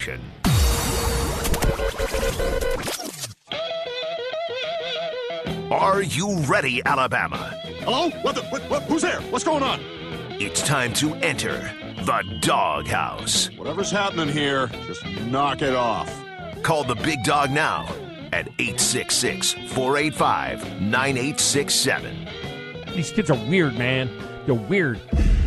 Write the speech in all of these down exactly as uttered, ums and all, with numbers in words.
production. Are you ready, Alabama? Hello? What the? What, what, who's there? What's going on? It's time to enter the Doghouse. Whatever's happening here, just knock it off. Call the big dog now at eight six six, four eight five, nine eight six seven. These kids are weird, man. They're weird.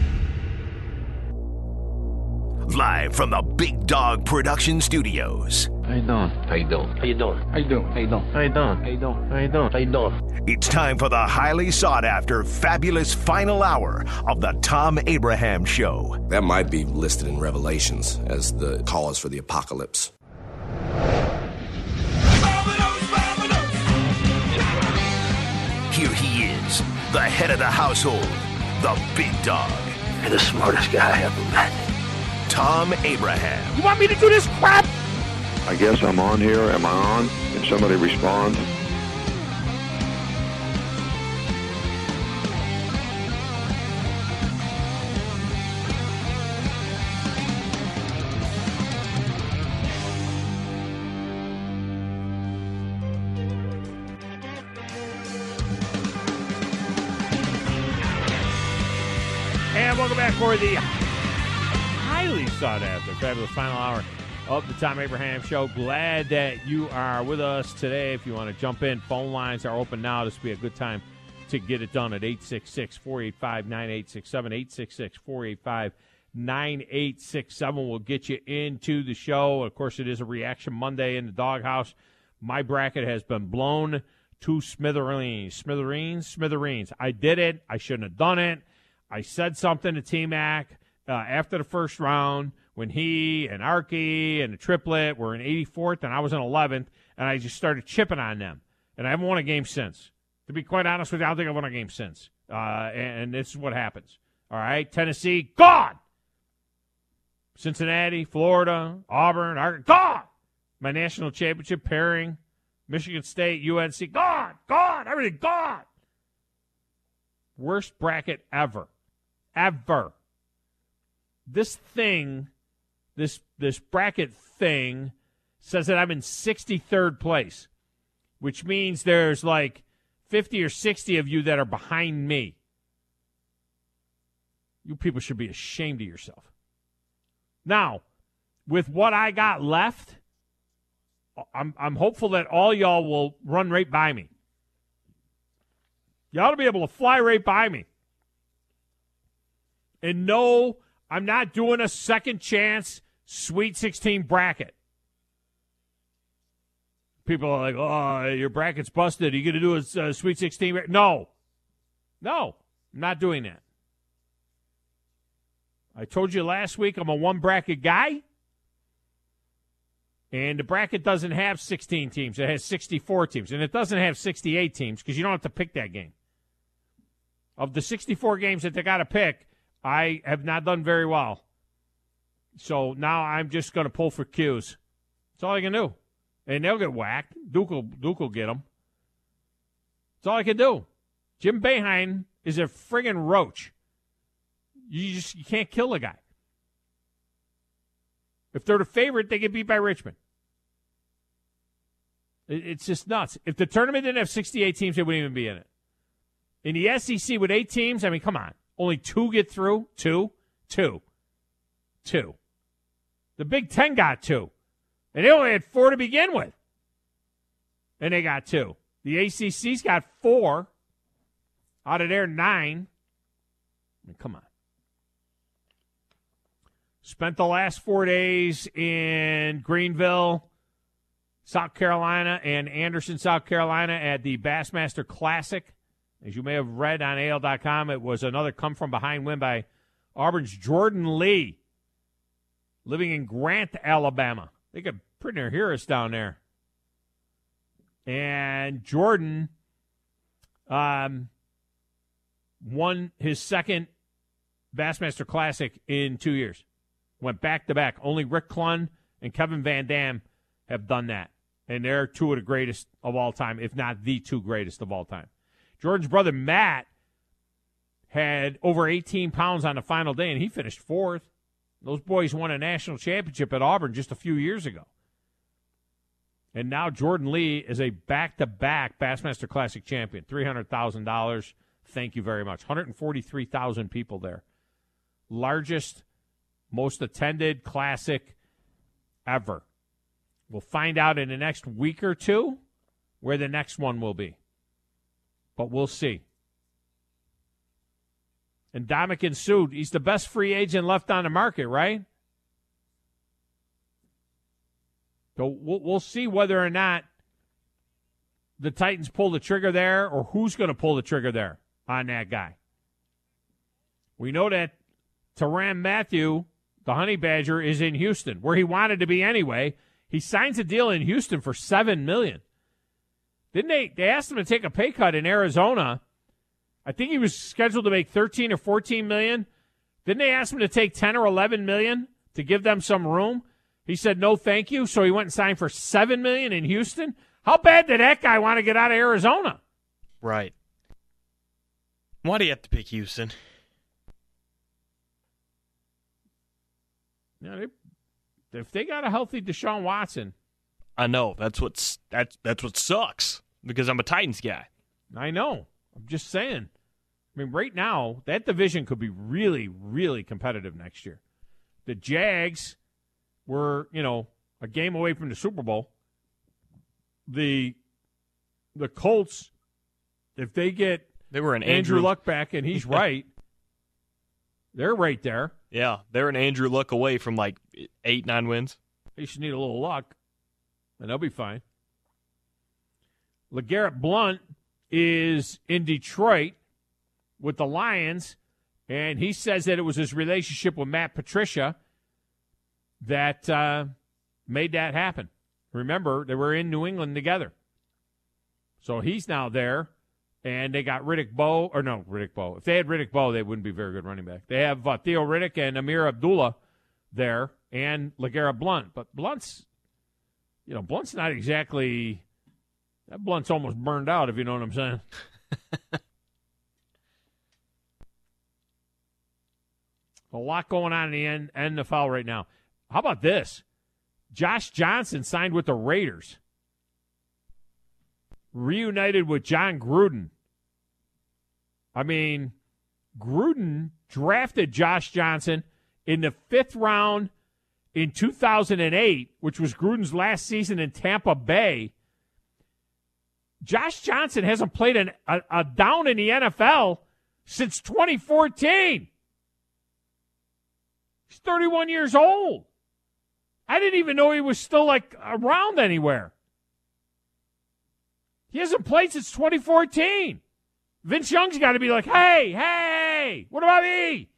Live from the Big Dog Production Studios. How you doing? How you doing? How you doing? How you doing? How you doing? How you doing? How you doing? How you doing? How you doing? It's time for the highly sought-after, fabulous final hour of the Tom Abraham Show. That might be listed in Revelations as the cause for the apocalypse. Here he is, the head of the household, the big dog. You're the smartest guy I ever met. Tom Abraham. You want me to do this crap? I guess I'm on here. Am I on? Can somebody respond? And welcome back for the highly sought after fabulous final hour of the Tom Abraham Show. Glad that you are with us today. If you want to jump in, phone lines are open now. This will be a good time to get it done at eight six six, four eight five, nine eight six seven. eight six six, four eight five, nine eight six seven will get you into the show. Of course, it is a Reaction Monday in the Doghouse. My bracket has been blown to smithereens. Smithereens? Smithereens. I did it. I shouldn't have done it. I said something to T-Mac uh, after the first round when he and Archie and the triplet were in eighty-fourth and I was in eleventh, and I just started chipping on them. And I haven't won a game since. To be quite honest with you, I don't think I've won a game since. Uh, and, and this is what happens. All right, Tennessee, gone. Cincinnati, Florida, Auburn, Arkansas, gone. My national championship pairing, Michigan State, U N C, gone, gone, everything gone. Worst bracket ever. Ever. This thing, this this bracket thing, says that I'm in sixty-third place, which means there's like fifty or sixty of you that are behind me. You people should be ashamed of yourself. Now, with what I got left, I'm I'm hopeful that all y'all will run right by me. You ought to be able to fly right by me. And no, I'm not doing a second chance Sweet sixteen bracket. People are like, oh, your bracket's busted. Are you going to do a uh, Sweet sixteen bracket? No. No, I'm not doing that. I told you last week I'm a one-bracket guy. And the bracket doesn't have sixteen teams. It has sixty-four teams. And it doesn't have sixty-eight teams because you don't have to pick that game. Of the sixty-four games that they got to pick, I have not done very well. So now I'm just going to pull for Q's. That's all I can do. And they'll get whacked. Duke will, Duke will get them. That's all I can do. Jim Boeheim is a friggin' roach. You just you can't kill the guy. If they're the favorite, they get beat by Richmond. It, it's just nuts. If the tournament didn't have sixty-eight teams, they wouldn't even be in it. In the S E C with eight teams, I mean, come on. Only two get through? Two? Two. Two. The Big Ten got two. And they only had four to begin with. And they got two. The A C C's got four out of their nine. I mean, come on. Spent the last four days in Greenville, South Carolina, and Anderson, South Carolina at the Bassmaster Classic. As you may have read on A L dot com, it was another come-from-behind win by Auburn's Jordan Lee, living in Grant, Alabama. They could pretty near hear us down there. And Jordan um, won his second Bassmaster Classic in two years. Went back-to-back. Only Rick Clunn and Kevin Van Dam have done that. And they're two of the greatest of all time, if not the two greatest of all time. Jordan's brother, Matt, had over eighteen pounds on the final day, and he finished fourth. Those boys won a national championship at Auburn just a few years ago. And now Jordan Lee is a back-to-back Bassmaster Classic champion. three hundred thousand dollars. Thank you very much. one hundred forty-three thousand people there. Largest, most attended Classic ever. We'll find out in the next week or two where the next one will be. But we'll see. And Ndamukong Suh, he's the best free agent left on the market, right? So we'll, we'll see whether or not the Titans pull the trigger there or who's going to pull the trigger there on that guy. We know that Tyrann Mathieu, the Honey Badger, is in Houston, where he wanted to be anyway. He signs a deal in Houston for seven million dollars. Didn't they? They asked him to take a pay cut in Arizona. I think he was scheduled to make thirteen or fourteen million dollars. Didn't they ask him to take ten or eleven million dollars to give them some room? He said no, thank you. So he went and signed for seven million dollars in Houston. How bad did that guy want to get out of Arizona? Right. Why do you have to pick Houston? Yeah, they, if they got a healthy Deshaun Watson, I know that's what's that's that's what sucks because I'm a Titans guy. I know. I'm just saying. I mean, right now that division could be really, really competitive next year. The Jags were, you know, a game away from the Super Bowl. The the Colts, if they get they were an Andrew, Andrew Luck back and he's right, they're right there. Yeah, they're an Andrew Luck away from like eight, nine wins. They should need a little luck, and they'll be fine. LeGarrette Blount is in Detroit with the Lions, and he says that it was his relationship with Matt Patricia that uh, made that happen. Remember, they were in New England together. So he's now there, and they got Riddick Bowe, or no, Riddick Bowe. If they had Riddick Bowe, they wouldn't be very good running back. They have uh, Theo Riddick and Amir Abdullah there, and LeGarrette Blount. But Blunt's, you know, Blunt's not exactly, that Blunt's almost burned out, if you know what I'm saying. A lot going on in the N- N F L right now. How about this? Josh Johnson signed with the Raiders. Reunited with John Gruden. I mean, Gruden drafted Josh Johnson in the fifth round in two thousand eight, which was Gruden's last season in Tampa Bay. Josh Johnson hasn't played an, a, a down in the N F L since twenty fourteen. He's thirty-one years old. I didn't even know he was still, like, around anywhere. He hasn't played since twenty fourteen. Vince Young's got to be like, hey, hey, what about me?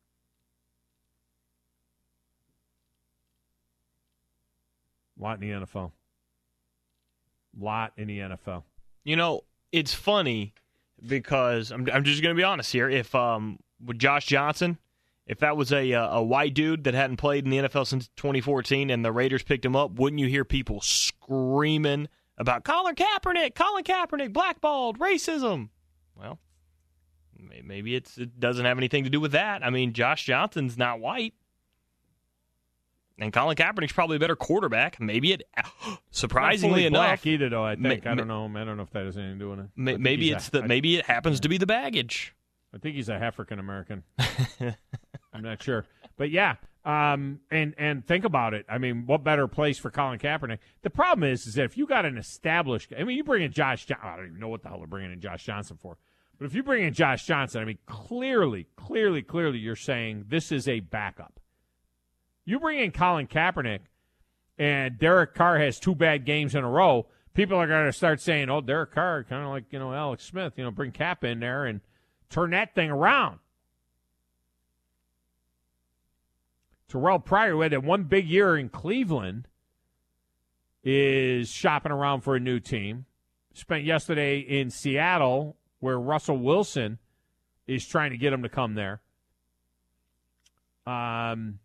Lot in the N F L. Lot in the N F L. You know, it's funny because I'm, I'm just going to be honest here. If um, with Josh Johnson, if that was a a white dude that hadn't played in the N F L since twenty fourteen and the Raiders picked him up, wouldn't you hear people screaming about Colin Kaepernick, Colin Kaepernick, blackballed, racism? Well, maybe it's, it doesn't have anything to do with that. I mean, Josh Johnson's not white. And Colin Kaepernick's probably a better quarterback. Maybe it, surprisingly enough, black either though. I think ma- I don't know. I don't know if that has anything to do with it. Ma- maybe it's a, the I, maybe it happens to be the baggage. I think he's a African American. I'm not sure, but yeah. Um, and and think about it. I mean, what better place for Colin Kaepernick? The problem is, is that if you got an established, I mean, you bring in Josh. John, I don't even know what the hell they're bringing in Josh Johnson for. But if you bring in Josh Johnson, I mean, clearly, clearly, clearly, you're saying this is a backup. You bring in Colin Kaepernick, and Derek Carr has two bad games in a row. People are going to start saying, "Oh, Derek Carr, kind of like you know Alex Smith. You know, bring Cap in there and turn that thing around." Terrell Pryor, who had that one big year in Cleveland, is shopping around for a new team. Spent yesterday in Seattle, where Russell Wilson is trying to get him to come there. Um,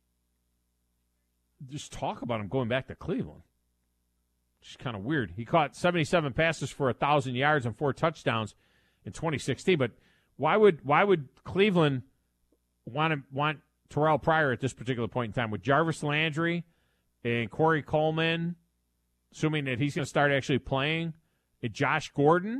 just talk about him going back to Cleveland. It's kind of weird. He caught seventy-seven passes for one thousand yards and four touchdowns in twenty sixteen. But why would why would Cleveland want to want Terrell Pryor at this particular point in time with Jarvis Landry and Corey Coleman, assuming that he's going to start actually playing, and Josh Gordon.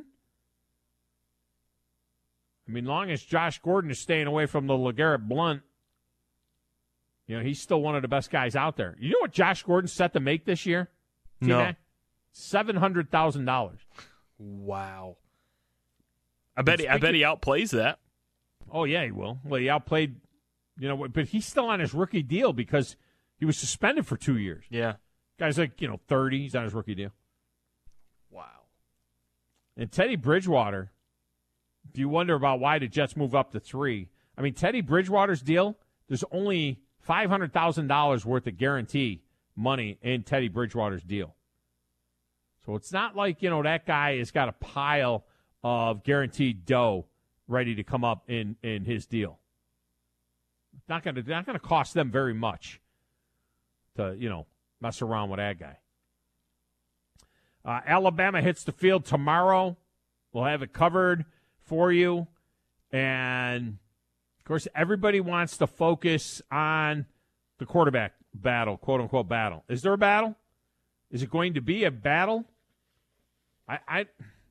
I mean, long as Josh Gordon is staying away from the LeGarrette Blount, you know, he's still one of the best guys out there. You know what Josh Gordon's set to make this year? No. seven hundred thousand dollars. Wow. I bet he, I bet he outplays that. Oh, yeah, he will. Well, he outplayed, you know, but he's still on his rookie deal because he was suspended for two years. Yeah. Guy's like, you know, thirty. He's on his rookie deal. Wow. And Teddy Bridgewater, if you wonder about why the Jets move up to three, I mean, Teddy Bridgewater's deal, there's only five hundred thousand dollars worth of guarantee money in Teddy Bridgewater's deal. So it's not like, you know, that guy has got a pile of guaranteed dough ready to come up in, in his deal. It's not going to not going to cost them very much to, you know, mess around with that guy. Uh, Alabama hits the field tomorrow. We'll have it covered for you. And, of course, everybody wants to focus on the quarterback battle, quote-unquote battle. Is there a battle? Is it going to be a battle? I I,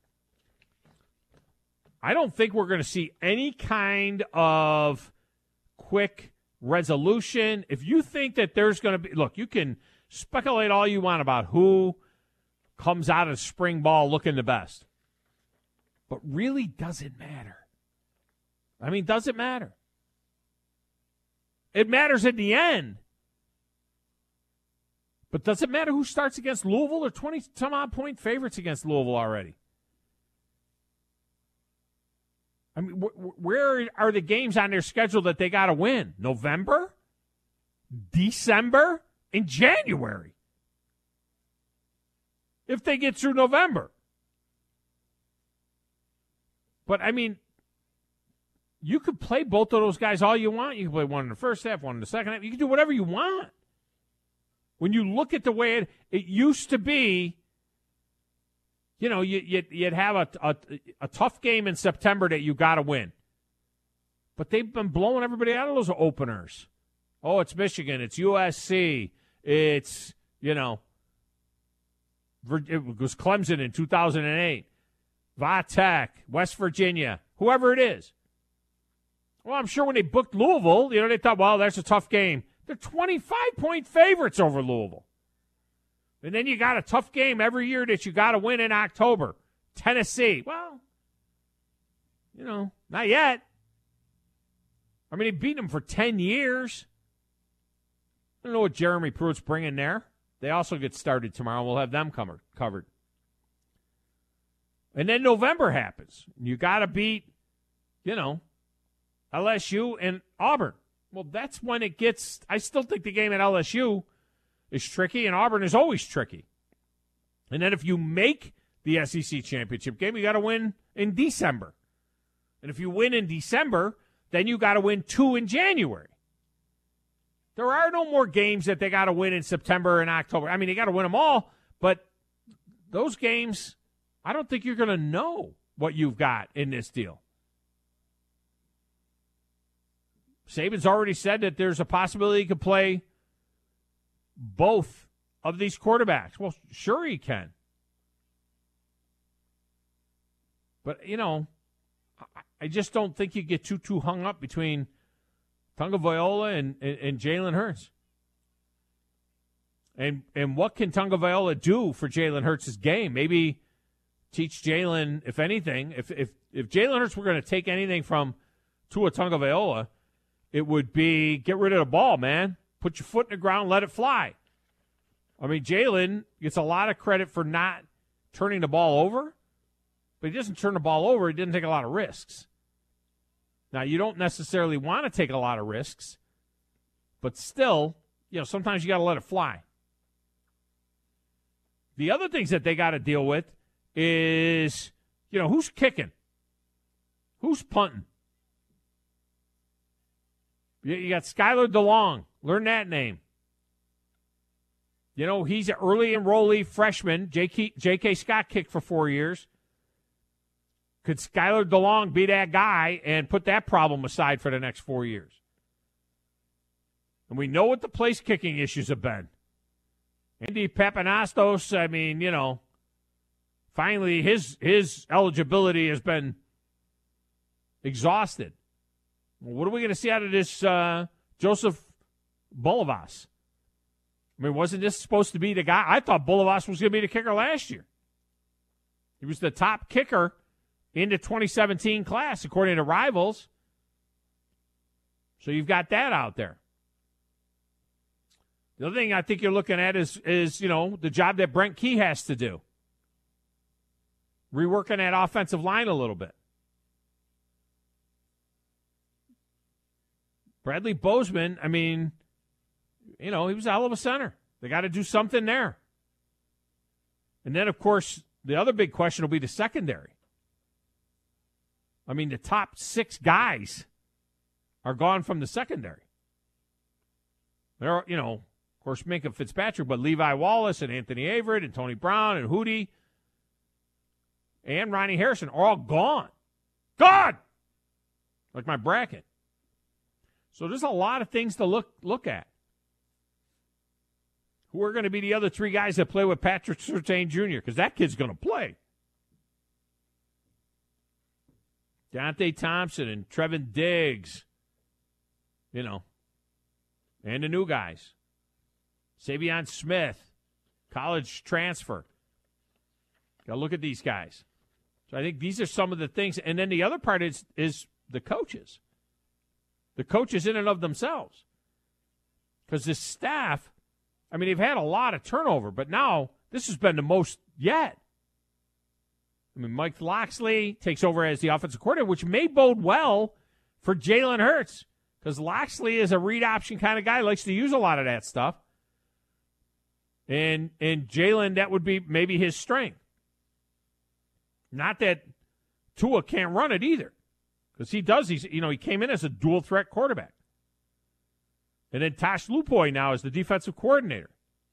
I don't think we're going to see any kind of quick resolution. If you think that there's going to be – look, you can speculate all you want about who comes out of spring ball looking the best. But really, does it matter? I mean, does it matter? It matters in the end. But does it matter who starts against Louisville? They're twenty-some-odd point favorites against Louisville already. I mean, wh- where are the games on their schedule that they got to win? November? December? And January? If they get through November. But, I mean, you could play both of those guys all you want. You can play one in the first half, one in the second half. You can do whatever you want. When you look at the way it, it used to be, you know, you, you'd, you'd have a, a, a tough game in September that you got to win. But they've been blowing everybody out of those openers. Oh, it's Michigan. It's U S C. It's, you know, it was Clemson in two thousand eight. Va Tech, West Virginia, whoever it is. Well, I'm sure when they booked Louisville, you know, they thought, well, that's a tough game. They're twenty-five point favorites over Louisville. And then you got a tough game every year that you got to win in October. Tennessee. Well, you know, not yet. I mean, they beat them for ten years. I don't know what Jeremy Pruitt's bringing there. They also get started tomorrow. We'll have them covered. covered. And then November happens. You got to beat, you know, L S U and Auburn. Well, that's when it gets – I still think the game at L S U is tricky, and Auburn is always tricky. And then if you make the S E C championship game, you got to win in December. And if you win in December, then you got to win two in January. There are no more games that they got to win in September and October. I mean, they got to win them all, but those games, I don't think you're going to know what you've got in this deal. Saban's already said that there's a possibility he could play both of these quarterbacks. Well, sure he can. But, you know, I just don't think you get too, too hung up between Tagovailoa and, and, and Jalen Hurts. And and what can Tagovailoa do for Jalen Hurts' game? Maybe teach Jalen, if anything, if if, if Jalen Hurts were going to take anything from Tua Tagovailoa, it would be get rid of the ball, man. Put your foot in the ground, let it fly. I mean, Jalen gets a lot of credit for not turning the ball over, but he doesn't turn the ball over. He didn't take a lot of risks. Now, you don't necessarily want to take a lot of risks, but still, you know, sometimes you got to let it fly. The other things that they got to deal with is, you know, who's kicking? Who's punting? You got Skylar DeLong. Learn that name. You know, he's an early enrollee freshman. J K, J K Scott kicked for four years. Could Skylar DeLong be that guy and put that problem aside for the next four years? And we know what the place kicking issues have been. Andy Papanastos, I mean, you know, finally his his eligibility has been exhausted. Well, what are we going to see out of this uh, Joseph Bulovas? I mean, wasn't this supposed to be the guy? I thought Bulovas was going to be the kicker last year. He was the top kicker in the twenty seventeen class, according to Rivals. So you've got that out there. The other thing I think you're looking at is, is you know, the job that Brent Key has to do. Reworking that offensive line a little bit. Bradley Bozeman, I mean, you know, he was a hell of a center. They got to do something there. And then, of course, the other big question will be the secondary. I mean, the top six guys are gone from the secondary. There are, you know, of course, Minkah Fitzpatrick, but Levi Wallace and Anthony Averett and Tony Brown and Hootie and Ronnie Harrison are all gone. Gone! Like my bracket. So there's a lot of things to look look at. Who are going to be the other three guys that play with Patrick Surtain Junior? Because that kid's going to play. Dante Thompson and Trevin Diggs. You know. And the new guys. Savion Smith. College transfer. Got to look at these guys. So I think these are some of the things. And then the other part is, is the coaches. The coaches in and of themselves. Because this staff, I mean, they've had a lot of turnover, but now this has been the most yet. I mean, Mike Loxley takes over as the offensive coordinator, which may bode well for Jalen Hurts, because Loxley is a read option kind of guy, likes to use a lot of that stuff. And and Jalen, that would be maybe his strength. Not that Tua can't run it either, because he does. He's you know he came in as a dual threat quarterback. And then Tosh Lupoy now is the defensive coordinator.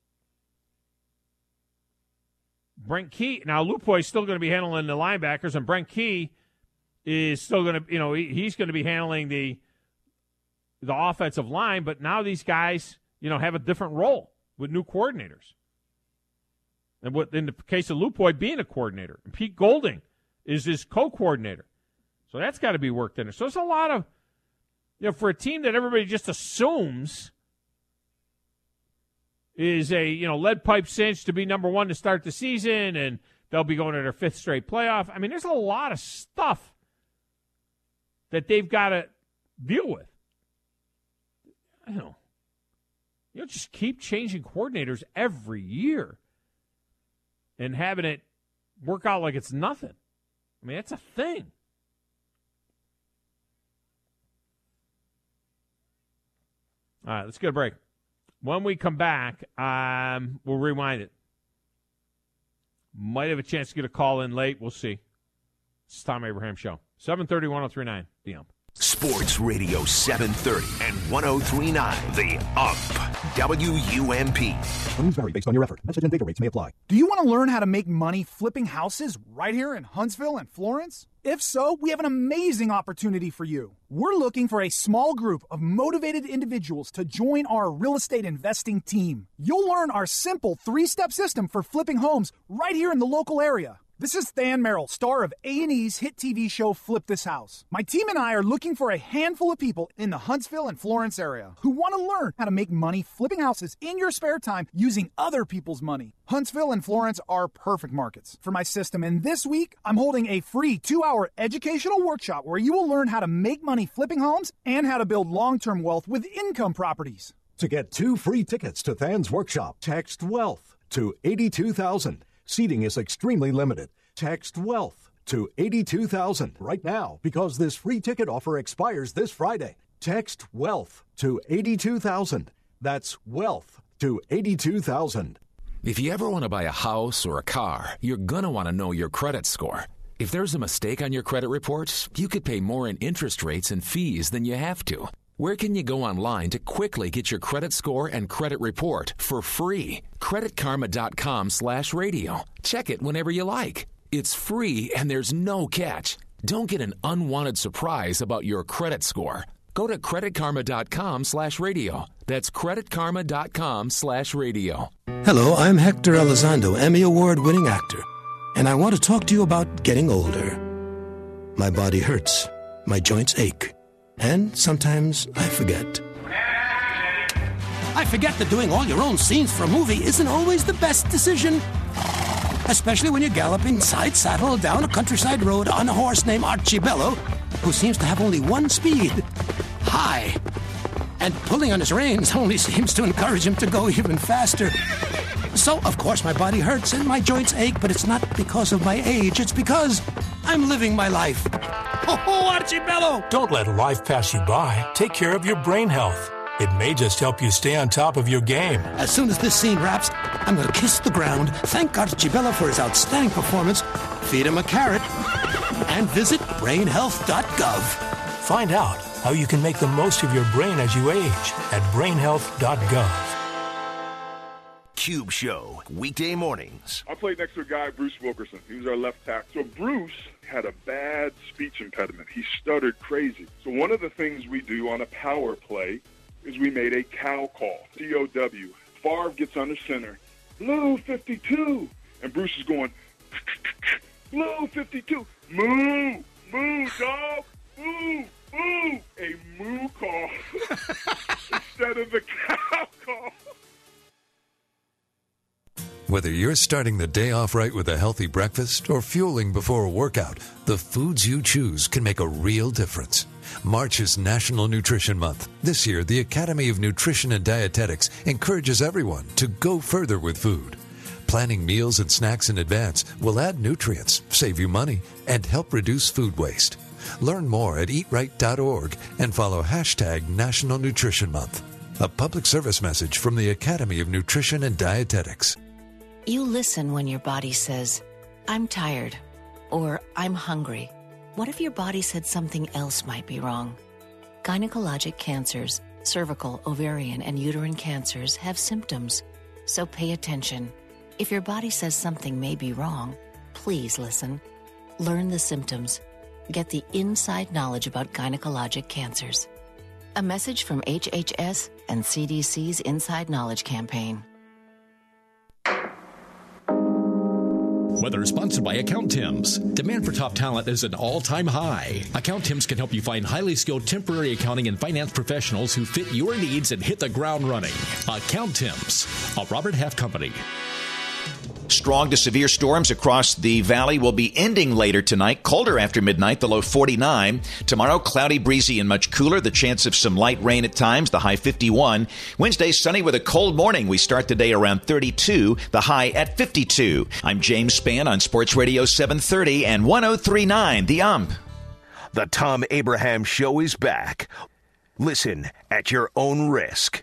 Brent Key, now Lupoy is still going to be handling the linebackers, and Brent Key is still going to, you know, he, he's going to be handling the the offensive line, but now these guys, you know, have a different role with new coordinators. And what in the case of Lupoy being a coordinator, and Pete Golding is his co-coordinator. So that's got to be worked in there. So there's a lot of, you know, for a team that everybody just assumes is a, you know, lead pipe cinch to be number one to start the season, and they'll be going to their fifth straight playoff. I mean, there's a lot of stuff that they've got to deal with. I don't know. You know, just keep changing coordinators every year and having it work out like it's nothing. I mean, that's a thing. All right, let's get a break. When we come back, um, we'll rewind it. Might have a chance to get a call in late. We'll see. It's the Tom Abraham Show. seven thirty, ten thirty-nine, The Ump. Sports Radio seven thirty and ten thirty-nine, The Ump. W U M P. Earnings vary based on your effort. Message and data rates may apply. Do you want to learn how to make money flipping houses right here in Huntsville and Florence? If so, we have an amazing opportunity for you. We're looking for a small group of motivated individuals to join our real estate investing team. You'll learn our simple three-step system for flipping homes right here in the local area. This is Than Merrill, star of A and E's hit T V show Flip This House. My team and I are looking for a handful of people in the Huntsville and Florence area who want to learn how to make money flipping houses in your spare time using other people's money. Huntsville and Florence are perfect markets for my system, and this week I'm holding a free two-hour educational workshop where you will learn how to make money flipping homes and how to build long-term wealth with income properties. To get two free tickets to Than's workshop, text WEALTH to eighty-two thousand. Seating is extremely limited. Text WEALTH to eighty-two thousand right now, because this free ticket offer expires this Friday. Text WEALTH to eighty-two thousand. That's WEALTH to eighty-two thousand. If you ever want to buy a house or a car, you're going to want to know your credit score. If there's a mistake on your credit report, you could pay more in interest rates and fees than you have to. Where can you go online to quickly get your credit score and credit report for free? credit karma dot com slash radio. Check it whenever you like. It's free and there's no catch. Don't get an unwanted surprise about your credit score. Go to creditkarma.com slash radio. That's creditkarma.com slash radio. Hello, I'm Hector Elizondo, Emmy Award-winning actor, and I want to talk to you about getting older. My body hurts, my joints ache, and sometimes I forget. I forget that doing all your own scenes for a movie isn't always the best decision. Especially when you're galloping side saddle down a countryside road on a horse named Archibello, who seems to have only one speed, high. And pulling on his reins only seems to encourage him to go even faster. So, of course, my body hurts and my joints ache, but it's not because of my age. It's because I'm living my life. Oh, oh Archibello! Don't let life pass you by. Take care of your brain health. It may just help you stay on top of your game. As soon as this scene wraps, I'm going to kiss the ground, thank Archibello for his outstanding performance, feed him a carrot, and visit brain health dot gov. Find out how you can make the most of your brain as you age at brain health dot gov. Cube Show, weekday mornings. I played next to a guy, Bruce Wilkerson. He was our left tackle. So Bruce had a bad speech impediment. He stuttered crazy. So one of the things we do on a power play is we made a cow call, C O W. Favre gets under center, blue fifty-two. And Bruce is going, blue fifty-two, moo, moo, dog, moo, moo. A moo call instead of the cow call. Whether you're starting the day off right with a healthy breakfast or fueling before a workout, the foods you choose can make a real difference. March is National Nutrition Month. This year, the Academy of Nutrition and Dietetics encourages everyone to go further with food. Planning meals and snacks in advance will add nutrients, save you money, and help reduce food waste. Learn more at eat right dot org and follow hashtag National Nutrition Month. A public service message from the Academy of Nutrition and Dietetics. You listen when your body says, I'm tired, or I'm hungry. What if your body said something else might be wrong? Gynecologic cancers, cervical, ovarian, and uterine cancers have symptoms, so pay attention. If your body says something may be wrong, please listen. Learn the symptoms. Get the inside knowledge about gynecologic cancers. A message from H H S and C D C's Inside Knowledge campaign. Weather is sponsored by AccountTims. Demand for top talent is at an all-time high. AccountTims can help you find highly skilled temporary accounting and finance professionals who fit your needs and hit the ground running. AccountTims, a Robert Half company. Strong to severe storms across the valley will be ending later tonight. Colder after midnight, the low forty-nine. Tomorrow, cloudy, breezy, and much cooler. The chance of some light rain at times, the high fifty-one. Wednesday, sunny with a cold morning. We start the day around thirty-two, the high at fifty-two. I'm James Spann on Sports Radio seven thirty and one oh three point nine, The Ump. The Tom Abraham Show is back. Listen at your own risk.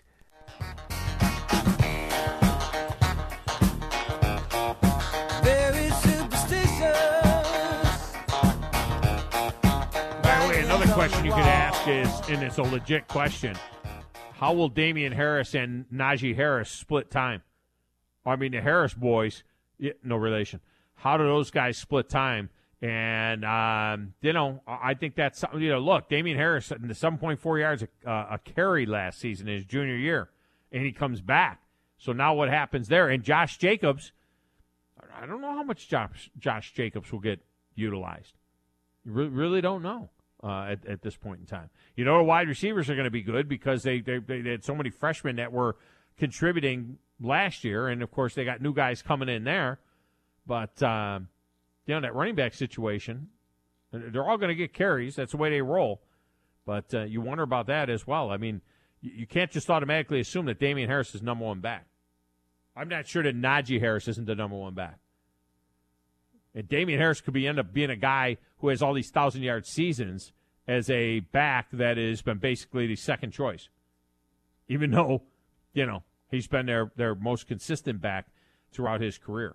Question you could ask is, and it's a legit question, how will Damian Harris and Najee Harris split time? I mean, the Harris boys, yeah, no relation. How do those guys split time? And, um, you know, I think that's something, you know, look, Damian Harris, the seven point four yards a, uh, a carry last season in his junior year, and he comes back. So now what happens there? And Josh Jacobs, I don't know how much Josh, Josh Jacobs will get utilized. You re- really don't know. Uh, at, at this point in time. You know, wide receivers are going to be good because they, they they had so many freshmen that were contributing last year, and, of course, they got new guys coming in there. But, um, you know, that running back situation, they're all going to get carries. That's the way they roll. But uh, you wonder about that as well. I mean, you, you can't just automatically assume that Damian Harris is number one back. I'm not sure that Najee Harris isn't the number one back. And Damian Harris could be end up being a guy who has all these thousand-yard seasons as a back that has been basically the second choice, even though, you know, he's been their, their most consistent back throughout his career.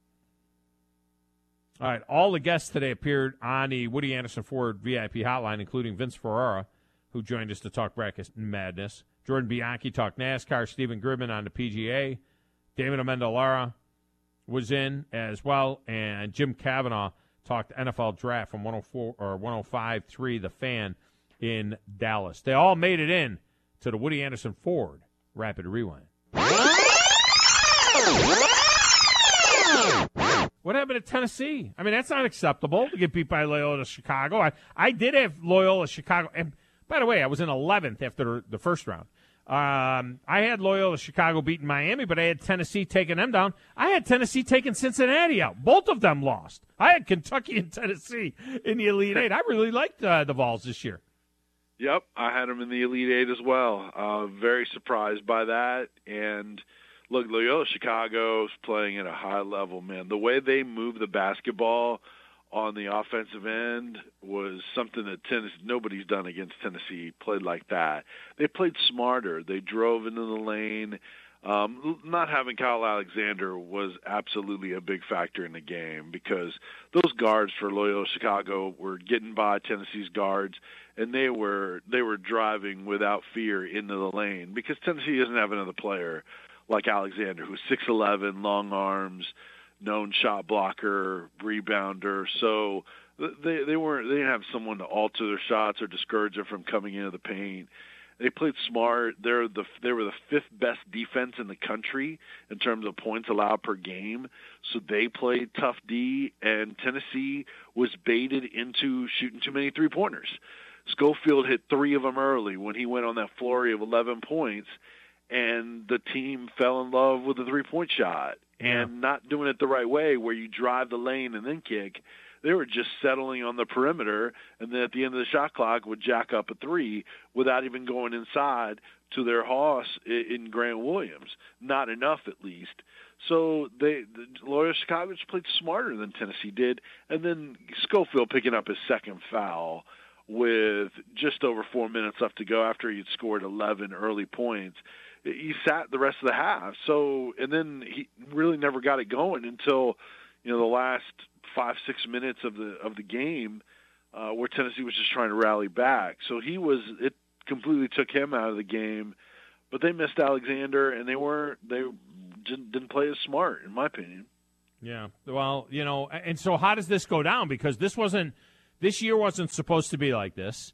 All right, all the guests today appeared on the Woody Anderson Ford V I P hotline, including Vince Ferrara, who joined us to talk bracket madness. Jordan Bianchi talked NASCAR. Stephen Gribman on the P G A. David Amendolara was in as well, and Jim Cavanaugh talked N F L draft from one oh four or one oh five point three The Fan in Dallas. They all made it in to the Woody Anderson Ford Rapid Rewind. What happened to Tennessee? I mean, that's not acceptable to get beat by Loyola Chicago. I, I did have Loyola Chicago. And by the way, I was in eleventh after the first round. Um, I had Loyola Chicago beating Miami, but I had Tennessee taking them down. I had Tennessee taking Cincinnati out. Both of them lost. I had Kentucky and Tennessee in the Elite Eight. I really liked uh, the Vols this year. Yep, I had them in the Elite Eight as well. Uh, very surprised by that. And, look, Loyola Chicago's playing at a high level, man. The way they move the basketball on the offensive end was something that Tennessee, nobody's done against Tennessee, played like that. They played smarter. They drove into the lane. Um, not having Kyle Alexander was absolutely a big factor in the game because those guards for Loyola Chicago were getting by Tennessee's guards, and they were they were driving without fear into the lane because Tennessee doesn't have another player like Alexander who's six eleven, long arms, known shot blocker, rebounder. So they they weren't they didn't have someone to alter their shots or discourage them from coming into the paint. They played smart. They're the they were the fifth best defense in the country in terms of points allowed per game. So they played tough D, and Tennessee was baited into shooting too many three pointers. Schofield hit three of them early when he went on that flurry of eleven points, and the team fell in love with the three-point shot and not doing it the right way where you drive the lane and then kick. They were just settling on the perimeter, and then at the end of the shot clock would jack up a three without even going inside to their hoss in Grant Williams. Not enough, at least. So they, the Loyola Chicago just played smarter than Tennessee did, and then Schofield picking up his second foul with just over four minutes left to go after he'd scored eleven early points. He sat the rest of the half. So, and then he really never got it going until, you know, the last five, six minutes of the of the game, uh, where Tennessee was just trying to rally back. So he was it completely took him out of the game. But they missed Alexander, and they weren't they didn't, didn't play as smart, in my opinion. Yeah. Well, you know, and so how does this go down? Because this wasn't this year wasn't supposed to be like this.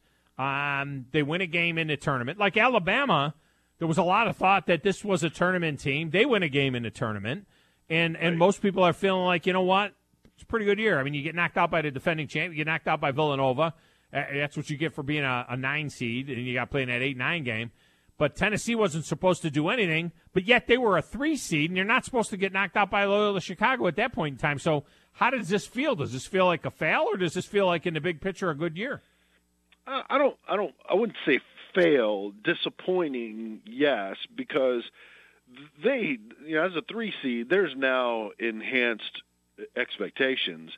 Um, they win a game in the tournament, like Alabama. There was a lot of thought that this was a tournament team. They win a game in the tournament, and and right. most people are feeling like, you know what? It's a pretty good year. I mean, you get knocked out by the defending champ. You get knocked out by Villanova. Uh, that's what you get for being a, a nine seed, and you got playing that eight nine game. But Tennessee wasn't supposed to do anything, but yet they were a three seed, and you're not supposed to get knocked out by Loyola Chicago at that point in time. So how does this feel? Does this feel like a fail, or does this feel like in the big picture a good year? Uh, I don't. I don't. I wouldn't say fail. Disappointing, yes, because they, you know, as a three seed, there's now enhanced expectations,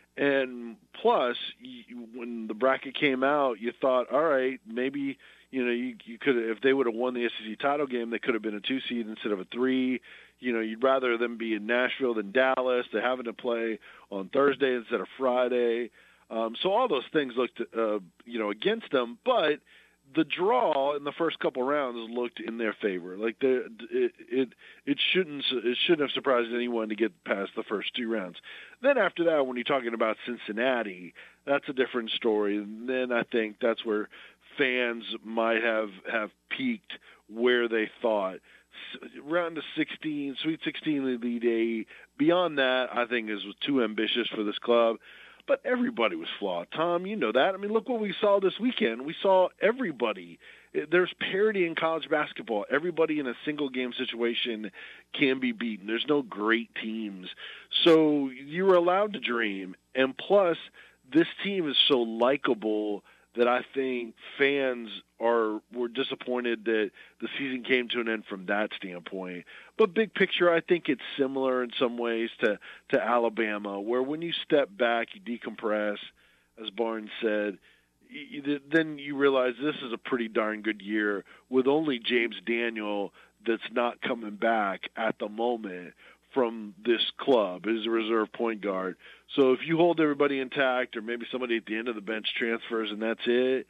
and plus, you, when the bracket came out, you thought, all right, maybe you know you, you could if they would have won the S E C title game, they could have been a two seed instead of a three. You know, you'd rather them be in Nashville than Dallas. They're having to play on Thursday instead of Friday. Um, so all those things looked, uh, you know, against them, but the draw in the first couple rounds looked in their favor. Like the, it, it, it shouldn't, it shouldn't have surprised anyone to get past the first two rounds. Then after that, when you're talking about Cincinnati, that's a different story. And then I think that's where fans might have, have peaked where they thought. Round of sixteen, Sweet sixteen, Elite Eight. Beyond that, I think is was too ambitious for this club. But everybody was flawed. Tom, you know that. I mean, look what we saw this weekend. We saw everybody. There's parity in college basketball. Everybody in a single-game situation can be beaten. There's no great teams. So you were allowed to dream. And plus, this team is so likable that I think fans are were disappointed that the season came to an end from that standpoint. But big picture, I think it's similar in some ways to, to Alabama, where when you step back, you decompress, as Barnes said, you, then you realize this is a pretty darn good year with only James Daniel that's not coming back at the moment from this club as a reserve point guard. So if you hold everybody intact, or maybe somebody at the end of the bench transfers and that's it,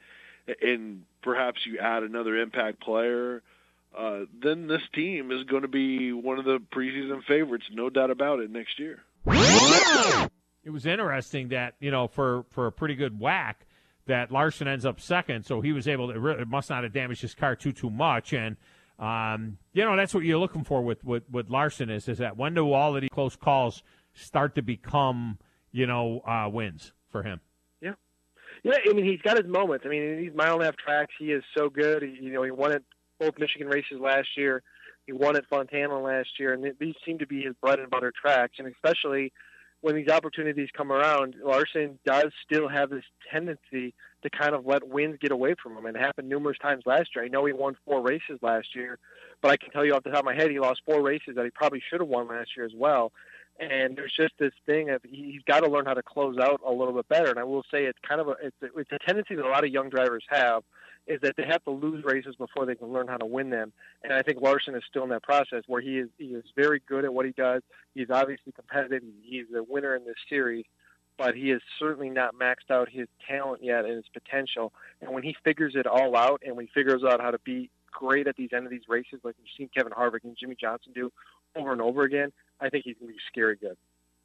and perhaps you add another impact player, uh, then this team is going to be one of the preseason favorites, no doubt about it, next year. It was interesting that, you know, for, for a pretty good whack, that Larson ends up second, so he was able to. It must not have damaged his car too too much, and um, you know that's what you're looking for with with, with Larson is is that when do all of these close calls start to become you know uh, wins for him? Yeah, yeah. I mean, he's got his moments. I mean, these mile and a half tracks, he is so good. He, you know, he won at both Michigan races last year. He won at Fontana last year, and these seem to be his bread and butter tracks, and especially when these opportunities come around, Larson does still have this tendency to kind of let wins get away from him. And it happened numerous times last year. I know he won four races last year, but I can tell you off the top of my head he lost four races that he probably should have won last year as well. And there's just this thing of he's got to learn how to close out a little bit better. And I will say it's kind of a, it's a, it's a tendency that a lot of young drivers have, is that they have to lose races before they can learn how to win them. And I think Larson is still in that process where he is he is very good at what he does. He's obviously competitive. He's a winner in this series, but he has certainly not maxed out his talent yet and his potential. And when he figures it all out and when he figures out how to be great at these end of these races, like we've seen Kevin Harvick and Jimmy Johnson do over and over again, I think he's going to be scary good.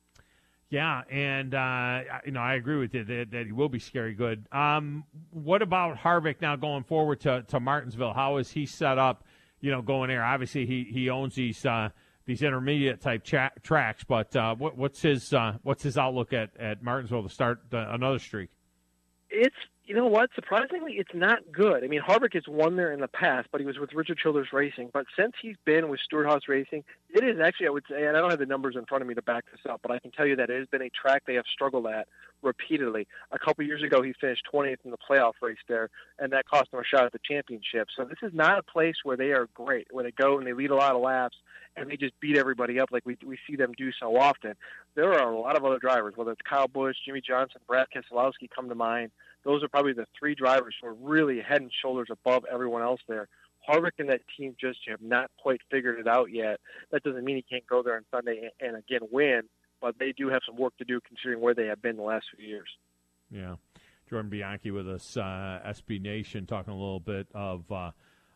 Yeah, and, uh, you know, I agree with you that, that he will be scary good. Um, what about Harvick now going forward to, to Martinsville? How is he set up, you know, going there? Obviously, he, he owns these uh, these intermediate-type cha- tracks, but uh, what, what's his uh, what's his outlook at, at Martinsville to start uh, another streak? It's, you know what, surprisingly, it's not good. I mean, Harvick has won there in the past, but he was with Richard Childress Racing. But since he's been with Stewart-Haas Racing, it is actually, I would say, and I don't have the numbers in front of me to back this up, but I can tell you that it has been a track they have struggled at repeatedly. A couple years ago, he finished twentieth in the playoff race there, and that cost him a shot at the championship. So this is not a place where they are great, where they go and they lead a lot of laps, and they just beat everybody up like we we see them do so often. There are a lot of other drivers, whether it's Kyle Busch, Jimmy Johnson, Brad Keselowski come to mind. Those are probably the three drivers who are really head and shoulders above everyone else there. Harvick and that team just have not quite figured it out yet. That doesn't mean he can't go there on Sunday and, and again win, but they do have some work to do considering where they have been the last few years. Yeah. Jordan Bianchi with us, uh, S B Nation, talking a little bit of uh,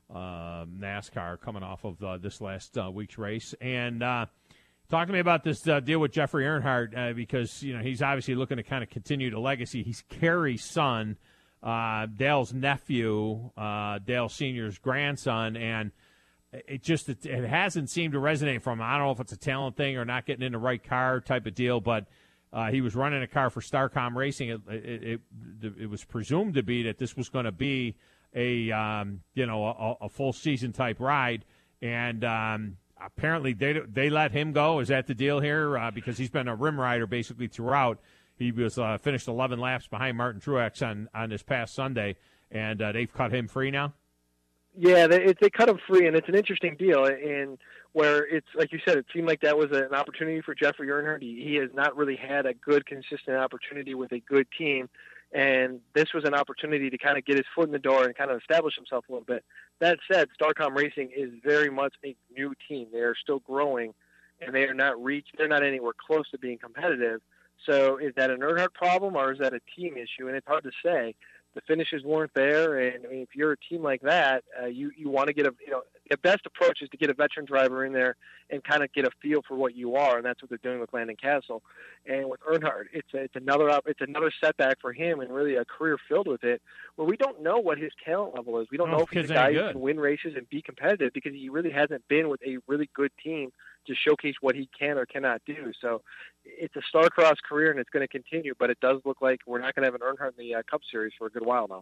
uh, NASCAR coming off of uh, this last uh, week's race. And uh, talk to me about this uh, deal with Jeffrey Earnhardt uh, because, you know, he's obviously looking to kind of continue the legacy. He's Kerry's son, uh, Dale's nephew, uh, Dale Senior's grandson, and it just it, it hasn't seemed to resonate from him. I don't know if it's a talent thing or not getting in the right car type of deal, but uh, he was running a car for Starcom Racing. It, it, it, it was presumed to be that this was going to be a um, you know a, a full season type ride, and um, apparently they they let him go. Is that the deal here? Uh, because he's been a rim rider basically throughout. He was uh, finished eleven laps behind Martin Truex on on this past Sunday, and uh, they've cut him free now. Yeah, they, they cut him free, and it's an interesting deal. And where it's like you said, it seemed like that was an opportunity for Jeffrey Earnhardt. He, he has not really had a good, consistent opportunity with a good team, and this was an opportunity to kind of get his foot in the door and kind of establish himself a little bit. That said, Starcom Racing is very much a new team. They are still growing, and they are not reach. They're not anywhere close to being competitive. So, is that an Earnhardt problem or is that a team issue? And it's hard to say. The finishes weren't there, and I mean, if you're a team like that, uh, you you want to get a you know the best approach is to get a veteran driver in there and kind of get a feel for what you are, and that's what they're doing with Landon Castle. And with Earnhardt, it's a, it's another it's another setback for him, and really a career filled with it, where we don't know what his talent level is. We don't oh, know if he's a guy who can win races and be competitive because he really hasn't been with a really good team to showcase what he can or cannot do. So it's a star-crossed career, and it's going to continue, but it does look like we're not going to have an Earnhardt in the uh, Cup Series for a good while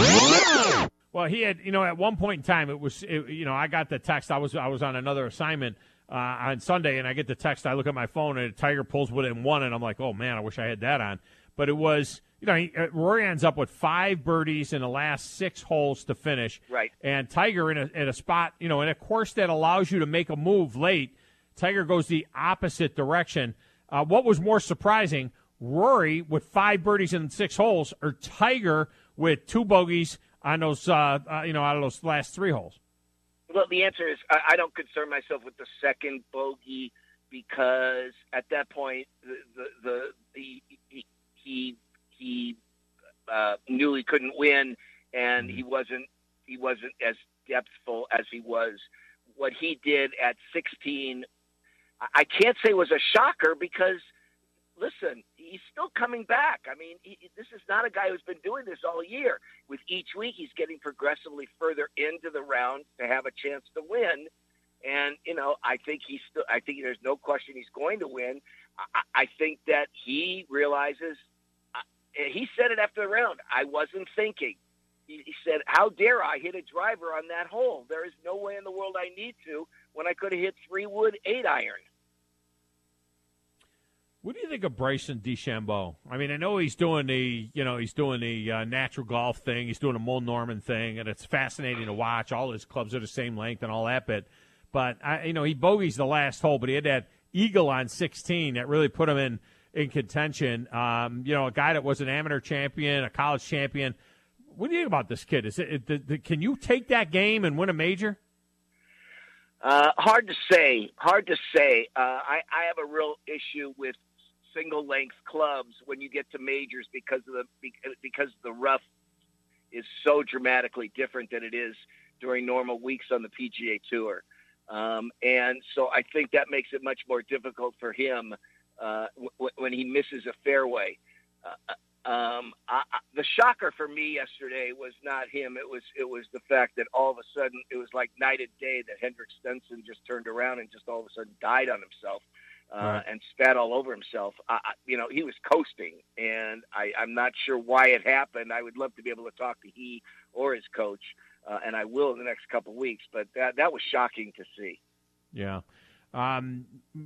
now. Well, he had, you know, at one point in time, it was, it, you know, I got the text. I was I was on another assignment uh, on Sunday, and I get the text. I look at my phone, and Tiger pulls with it and won, and I'm like, oh, man, I wish I had that on. But it was, you know, he, Rory ends up with five birdies in the last six holes to finish. Right. And Tiger in a, in a spot, you know, in a course that allows you to make a move late, Tiger goes the opposite direction. Uh, what was more surprising, Rory with five birdies in six holes, or Tiger with two bogeys on those, uh, uh, you know, out of those last three holes? Well, the answer is I, I don't concern myself with the second bogey because at that point the the, the, the he he, he uh, knew he couldn't win, and he wasn't he wasn't as depthful as he was. What he did at sixteen, I can't say was a shocker because, listen, he, he's still coming back. I mean, he, this is not a guy who's been doing this all year. With each week, he's getting progressively further into the round to have a chance to win. And, you know, I think he's still, I think there's no question he's going to win. I, I think that he realizes, uh, he said it after the round, I wasn't thinking. He, he said, how dare I hit a driver on that hole? There is no way in the world I need to when I could have hit three wood eight iron. What do you think of Bryson DeChambeau? I mean, I know he's doing the, you know, he's doing the uh, natural golf thing. He's doing a Mo Norman thing, and it's fascinating to watch. All his clubs are the same length and all that bit. But, I, you know, he bogeys the last hole, but he had that eagle on sixteen that really put him in, in contention. Um, you know, a guy that was an amateur champion, a college champion. What do you think about this kid? Is it, it the, the, can you take that game and win a major? Uh, hard to say. Hard to say. Uh, I, I have a real issue with single-length clubs when you get to majors because of the because the rough is so dramatically different than it is during normal weeks on the P G A Tour. Um, and so I think that makes it much more difficult for him uh, w- when he misses a fairway. Uh, um, I, I, the shocker for me yesterday was not him. It was it was the fact that all of a sudden it was like night and day that Hendrik Stenson just turned around and just all of a sudden died on himself. Uh, right. And spat all over himself. I, you know, he was coasting, and I, I'm not sure why it happened. I would love to be able to talk to he or his coach, uh, and I will in the next couple of weeks. But that that was shocking to see. Yeah, um,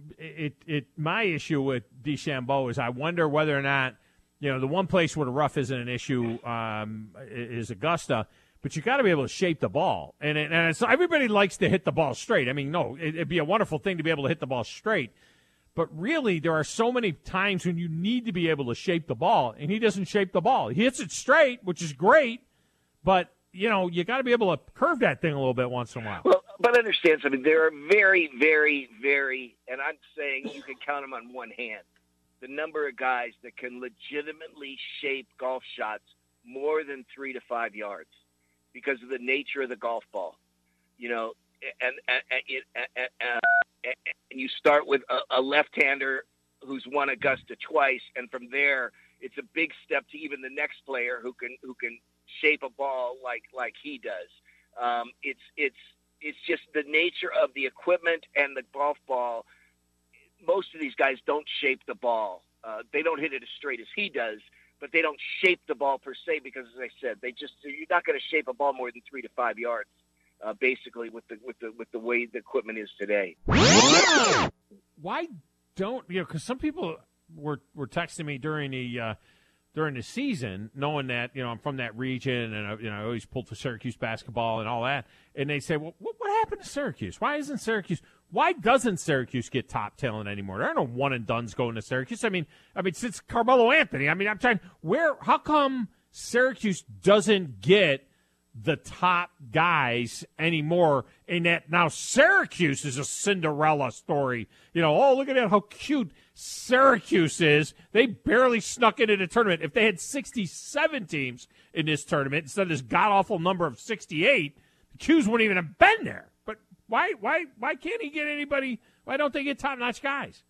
it it my issue with DeChambeau is I wonder whether or not, you know, the one place where the rough isn't an issue um, is Augusta. But you got to be able to shape the ball, and it, and it's, everybody likes to hit the ball straight. I mean, no, it, it'd be a wonderful thing to be able to hit the ball straight. But really, there are so many times when you need to be able to shape the ball, and he doesn't shape the ball. He hits it straight, which is great, but, you know, you got to be able to curve that thing a little bit once in a while. Well, but understand something. There are very, very, very, and I'm saying you can count them on one hand, the number of guys that can legitimately shape golf shots more than three to five yards because of the nature of the golf ball. You know, and, and, and, and, and and you start with a, a left-hander who's won Augusta twice, and from there, it's a big step to even the next player who can who can shape a ball like like he does. Um, it's it's it's just the nature of the equipment and the golf ball. Most of these guys don't shape the ball. Uh, they don't hit it as straight as he does, but they don't shape the ball per se because, as I said, they just you're not going to shape a ball more than three to five yards. Uh, basically, with the with the with the way the equipment is today. Why don't you know? Because some people were were texting me during the uh, during the season, knowing that you know I'm from that region, and I, you know I always pulled for Syracuse basketball and all that. And they say, "Well, what, what happened to Syracuse? Why isn't Syracuse? Why doesn't Syracuse get top talent anymore? There are no one and dones going to Syracuse. I mean, I mean since Carmelo Anthony. I mean, I'm trying. Where? How come Syracuse doesn't get the top guys anymore, and that now Syracuse is a Cinderella story. You know, oh, look at that, how cute Syracuse is. They barely snuck into the tournament. If they had sixty-seven teams in this tournament instead of this god-awful number of sixty-eight, the Qs wouldn't even have been there. But why why, why can't he get anybody? Why don't they get top-notch guys?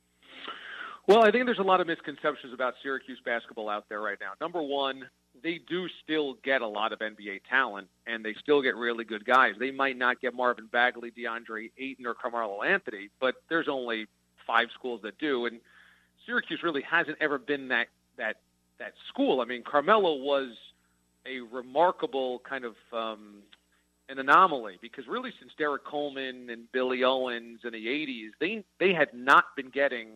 Well, I think there's a lot of misconceptions about Syracuse basketball out there right now. Number one, they do still get a lot of N B A talent, and they still get really good guys. They might not get Marvin Bagley, DeAndre Ayton, or Carmelo Anthony, but there's only five schools that do, and Syracuse really hasn't ever been that that that school. I mean, Carmelo was a remarkable kind of um, an anomaly because really since Derek Coleman and Billy Owens in the eighties, they they had not been getting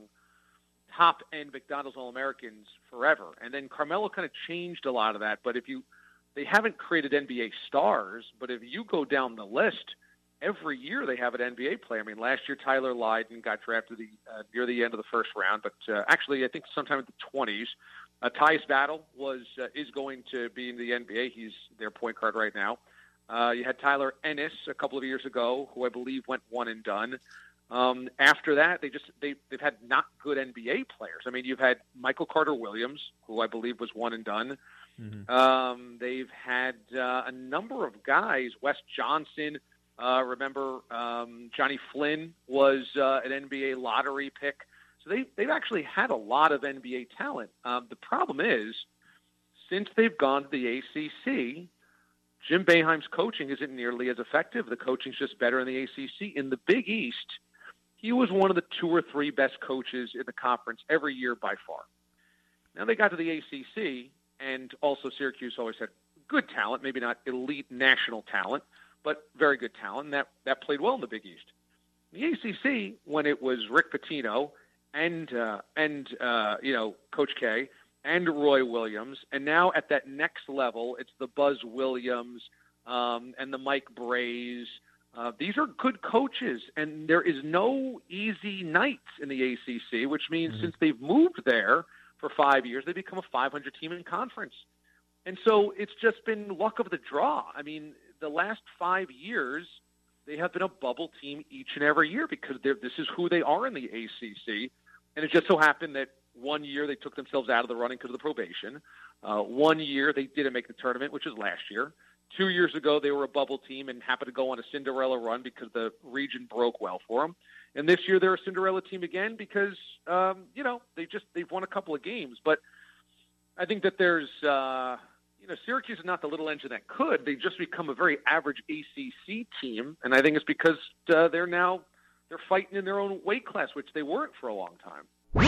top-end McDonald's All-Americans forever. And then Carmelo kind of changed a lot of that. But if you – they haven't created N B A stars, but if you go down the list, every year they have an N B A player. I mean, last year Tyler Lydon got drafted the, uh, near the end of the first round, but uh, actually I think sometime in the twenties. Uh, Tyus Battle was uh, is going to be in the N B A. He's their point guard right now. Uh, you had Tyler Ennis a couple of years ago, who I believe went one and done. Um, after that, they just they they've had not good N B A players. I mean, you've had Michael Carter Williams, who I believe was one and done. Mm-hmm. Um, they've had uh, a number of guys. Wes Johnson, uh, remember um, Johnny Flynn was uh, an N B A lottery pick. So they, they've actually had a lot of N B A talent. Um, the problem is, since they've gone to the A C C, Jim Boeheim's coaching isn't nearly as effective. The coaching's just better in the A C C. In the Big East, he was one of the two or three best coaches in the conference every year by far. Now they got to the A C C, and also Syracuse always had good talent, maybe not elite national talent, but very good talent, and that, that played well in the Big East. The A C C, when it was Rick Pitino and, uh, and uh, you know, Coach K and Roy Williams, and now at that next level, it's the Buzz Williams um, and the Mike Brays. Uh, these are good coaches, and there is no easy nights in the A C C, which means mm-hmm. since they've moved there for five years, they become a five hundred team in conference. And so it's just been luck of the draw. I mean, the last five years, they have been a bubble team each and every year because this is who they are in the A C C. And it just so happened that one year they took themselves out of the running because of the probation. Uh, one year they didn't make the tournament, which was last year. Two years ago, they were a bubble team and happened to go on a Cinderella run because the region broke well for them. And this year they're a Cinderella team again because, um, you know, they just, they've won a couple of games. But I think that there's, uh, you know, Syracuse is not the little engine that could. They've just become a very average A C C team. And I think it's because uh, they're now, they're fighting in their own weight class, which they weren't for a long time.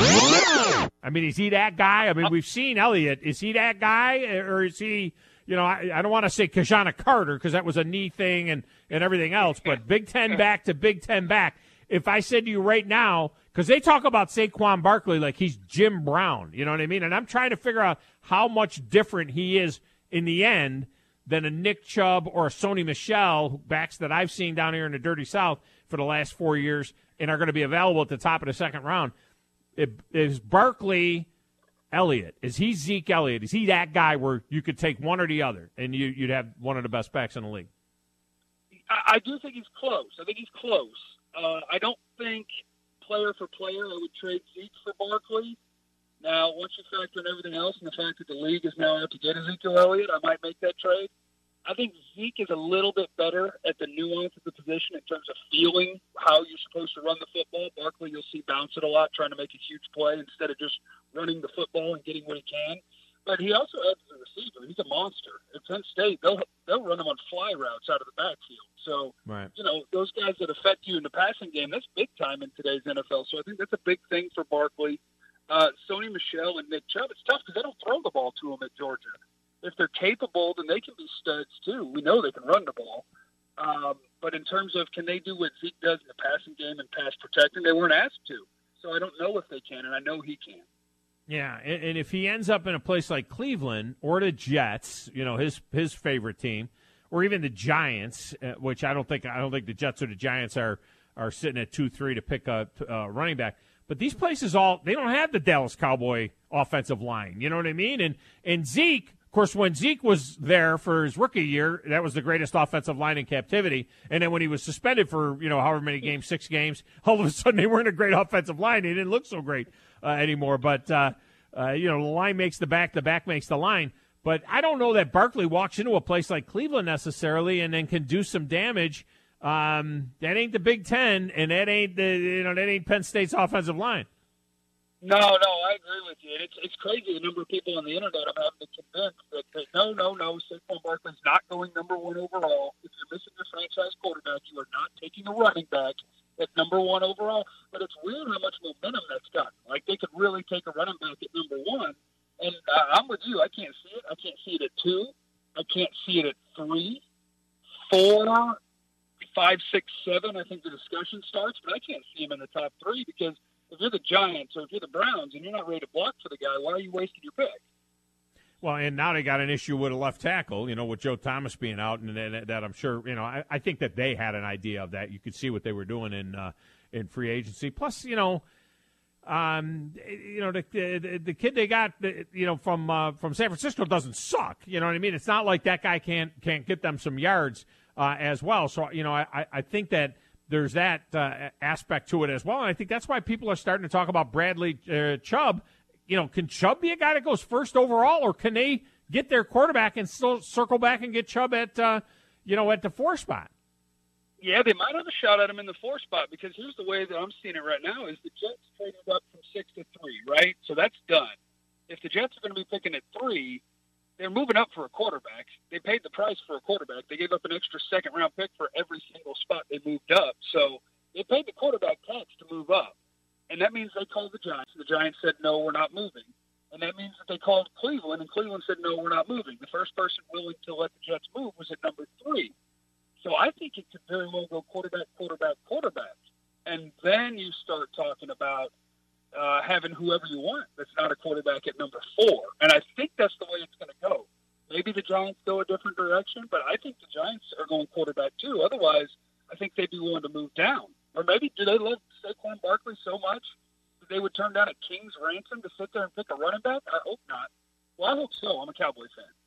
I mean, is he that guy? I mean, we've seen Elliott. Is he that guy, or is he, you know, I, I don't want to say Kajana Carter because that was a knee thing and, and everything else, but Big Ten back to Big Ten back. If I said to you right now, because they talk about Saquon Barkley like he's Jim Brown, you know what I mean? And I'm trying to figure out how much different he is in the end than a Nick Chubb or a Sony Michel, backs that I've seen down here in the Dirty South for the last four years and are going to be available at the top of the second round. It, is Barkley Elliott? Is he Zeke Elliott? Is he that guy where you could take one or the other and you, you'd have one of the best backs in the league? I, I do think he's close. I think he's close. Uh, I don't think player for player I would trade Zeke for Barkley. Now, once you factor in everything else and the fact that the league is now out to get Ezekiel Elliott, I might make that trade. I think Zeke is a little bit better at the nuance of the position in terms of feeling how you're supposed to run the football. Barkley, you'll see bounce it a lot, trying to make a huge play instead of just running the football and getting what he can. But he also adds as a receiver. He's a monster. At Penn State, they'll they'll run him on fly routes out of the backfield. So, right. you know, those guys that affect you in the passing game, that's big time in today's N F L. So I think that's a big thing for Barkley. Uh, Sony Michel and Nick Chubb, it's tough because they don't throw the ball to them at Georgia. If they're capable, then they can be studs too. We know they can run the ball. Um, but in terms of can they do what Zeke does in the passing game and pass protecting, they weren't asked to. So I don't know if they can, and I know he can. Yeah, and, and if he ends up in a place like Cleveland or the Jets, you know, his his favorite team, or even the Giants, uh, which I don't think I don't think the Jets or the Giants are are sitting at two three to pick a uh, running back. But these places all they don't have the Dallas Cowboy offensive line. You know what I mean? And and Zeke. Of course, when Zeke was there for his rookie year, that was the greatest offensive line in captivity. And then when he was suspended for, you know, however many games, six games, all of a sudden they weren't a great offensive line. They didn't look so great uh, anymore. But, uh, uh, you know, the line makes the back, the back makes the line. But I don't know that Barkley walks into a place like Cleveland necessarily and then can do some damage. Um, that ain't the Big Ten, and that ain't the, you know, that ain't Penn State's offensive line. No, no, I agree with you. It's it's crazy the number of people on the internet I'm having to convince that, that no, no, no, Saquon Barkley's not going number one overall. If you're missing your franchise quarterback, you are not taking a running back at number one overall. But it's weird how much momentum that's got. Like they could really take a running back at number one. And uh, I'm with you. I can't see it. I can't see it at two. I can't see it at three, four, five, six, seven. I think the discussion starts, but I can't see him in the top three because if you're the Giants or if you're the Browns and you're not ready to block for the guy, why are you wasting your pick? Well, and now they got an issue with a left tackle, you know, with Joe Thomas being out, and that, that I'm sure, you know, I, I think that they had an idea of that. You could see what they were doing in uh, in free agency. Plus, you know, um, you know, the, the the kid they got, you know, from uh, from San Francisco doesn't suck. You know what I mean? It's not like that guy can't can't get them some yards uh, as well. So, you know, I I think that there's that uh, aspect to it as well. And I think that's why people are starting to talk about Bradley uh, Chubb. You know, can Chubb be a guy that goes first overall, or can they get their quarterback and still circle back and get Chubb at, uh, you know, at the four spot? Yeah, they might have a shot at him in the four spot because here's the way that I'm seeing it right now is the Jets traded up from six to three, right? So that's done. If the Jets are going to be picking at three, they're moving up for a quarterback. They paid the price for a quarterback. They gave up an extra second-round pick for every single spot they moved up. So they paid the quarterback tax to move up. And that means they called the Giants. The Giants said, no, we're not moving. And that means that they called Cleveland, and Cleveland said, no, we're not moving. The first person willing to let the Jets move was at number three. So I think it could very well go quarterback, quarterback, quarterback. And then you start talking about uh, having whoever you want that's not a quarterback at number four. And I think that's the way it's going to go. Maybe the Giants go a different direction, but I think the Giants are going quarterback too. Otherwise, I think they'd be willing to move down. Or maybe do they love Saquon Barkley so much that they would turn down a king's ransom to sit there and pick a running back? I hope not. Well, I hope so. I'm a Cowboy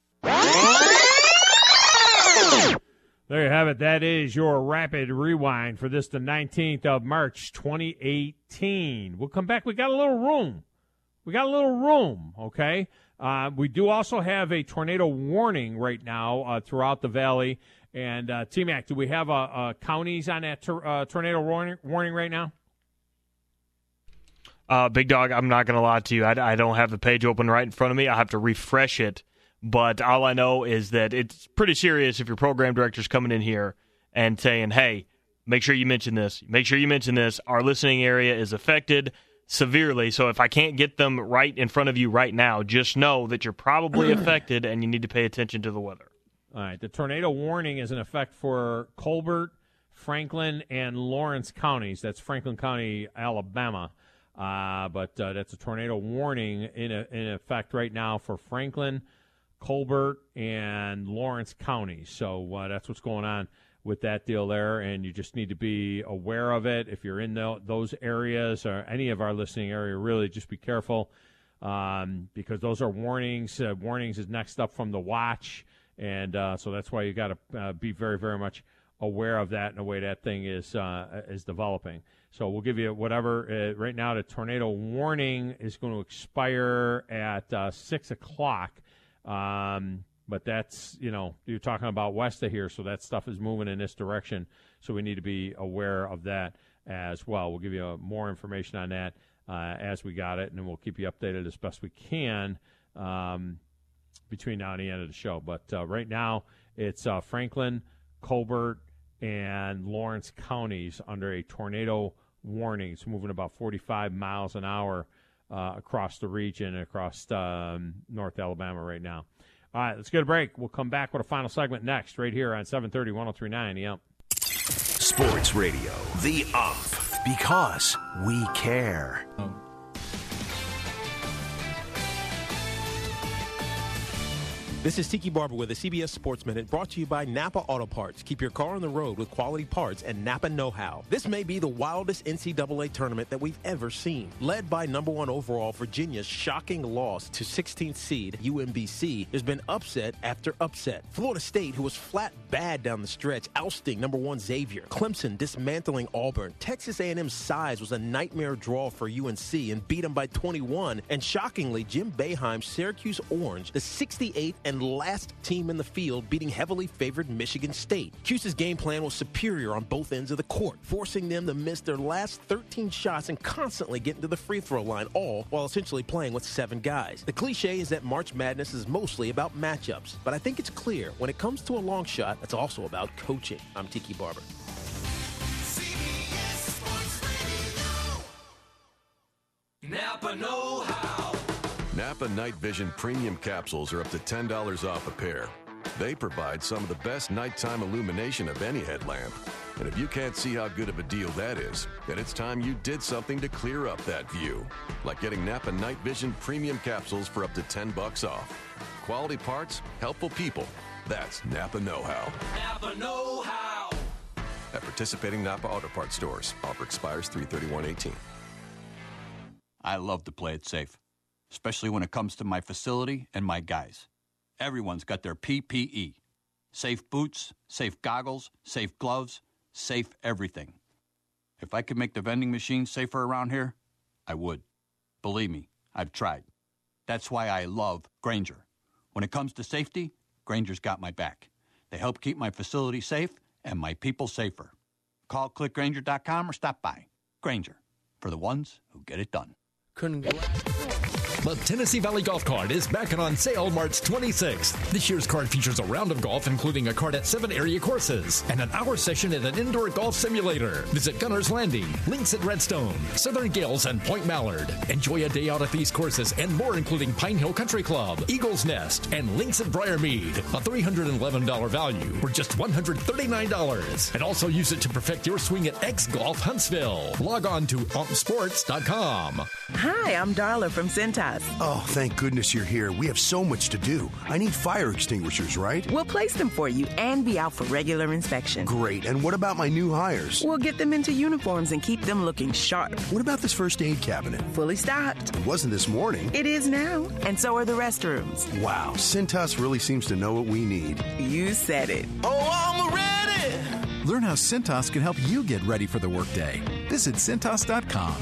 fan. There you have it. That is your rapid rewind for this, the nineteenth of March, twenty eighteen. We'll come back. We got a little room. We got a little room, okay? Uh, we do also have a tornado warning right now uh, throughout the valley. And, uh, T-Mac, do we have uh, uh, counties on that tor- uh, tornado warning, warning right now? Uh, Big Dog, I'm not going to lie to you. I, I don't have the page open right in front of me. I'll have to refresh it. But all I know is that it's pretty serious if your program director's coming in here and saying, hey, make sure you mention this. Make sure you mention this. Our listening area is affected severely. So if I can't get them right in front of you right now, just know that you're probably affected and you need to pay attention to the weather. All right. The tornado warning is in effect for Colbert, Franklin, and Lawrence counties. That's Franklin County, Alabama. Uh, but uh, that's a tornado warning in, a, in effect right now for Franklin, Colbert, and Lawrence counties. So uh, that's what's going on with that deal there, and you just need to be aware of it. If you're in the, those areas or any of our listening area, really just be careful um, because those are warnings. Uh, warnings is next up from the watch, and uh, so that's why you got to uh, be very, very much aware of that and the way that thing is uh, is developing. So we'll give you whatever. Uh, right now, the tornado warning is going to expire at uh, six o'clock. Um, but that's, you know, you're talking about west of here, so that stuff is moving in this direction. So we need to be aware of that as well. We'll give you uh, more information on that uh, as we got it, and then we'll keep you updated as best we can um, between now and the end of the show. But uh, right now, it's uh, Franklin, Colbert, and Lawrence counties under a tornado warning. It's moving about forty-five miles an hour uh, across the region, across um, North Alabama right now. All right, let's get a break. We'll come back with a final segment next, right here on seven thirty, one oh three point nine The Ump. Sports Radio, The Ump, because we care. Oh. This is Tiki Barber with a C B S Sports Minute brought to you by Napa Auto Parts. Keep your car on the road with quality parts and Napa know-how. This may be the wildest N C double A tournament that we've ever seen. Led by number one overall Virginia's shocking loss to sixteenth seed U M B C, there's been upset after upset. Florida State, who was flat bad down the stretch, ousting number one Xavier. Clemson dismantling Auburn. Texas A and M's size was a nightmare draw for U N C and beat them by twenty-one. And shockingly, Jim Boeheim's Syracuse Orange, the sixty-eighth and last team in the field, beating heavily favored Michigan State. Cuse's game plan was superior on both ends of the court, forcing them to miss their last thirteen shots and constantly getting to the free throw line, all while essentially playing with seven guys. The cliche is that March Madness is mostly about matchups, but I think it's clear when it comes to a long shot, it's also about coaching. I'm Tiki Barber. Napa know-how. Napa Night Vision Premium Capsules are up to ten dollars off a pair. They provide some of the best nighttime illumination of any headlamp. And if you can't see how good of a deal that is, then it's time you did something to clear up that view. Like getting Napa Night Vision Premium Capsules for up to ten bucks off. Quality parts, helpful people. That's Napa know-how. Napa know-how. At participating Napa Auto Parts stores. Offer expires three thirty-one eighteen. I love to play it safe, especially when it comes to my facility and my guys. Everyone's got their P P E. Safe boots, safe goggles, safe gloves, safe everything. If I could make the vending machine safer around here, I would. Believe me, I've tried. That's why I love Grainger. When it comes to safety, Grainger's got my back. They help keep my facility safe and my people safer. Call click Grainger dot com or stop by. Grainger, for the ones who get it done. The Tennessee Valley Golf Card is back and on sale March twenty-sixth. This year's card features a round of golf, including a card at seven area courses and an hour session at an indoor golf simulator. Visit Gunner's Landing, Links at Redstone, Southern Gales, and Point Mallard. Enjoy a day out at these courses and more, including Pine Hill Country Club, Eagles Nest, and Links at Briarmead. A three hundred eleven dollars value for just one hundred thirty-nine dollars. And also use it to perfect your swing at X Golf Huntsville. Log on to ump sports dot com. Hi, I'm Darla from Cintas. Oh, thank goodness you're here. We have so much to do. I need fire extinguishers, right? We'll place them for you and be out for regular inspection. Great. And what about my new hires? We'll get them into uniforms and keep them looking sharp. What about this first aid cabinet? Fully stocked. It wasn't this morning. It is now. And so are the restrooms. Wow. Cintas really seems to know what we need. You said it. Oh, I'm ready! Learn how Cintas can help you get ready for the workday. Visit Cintas dot com.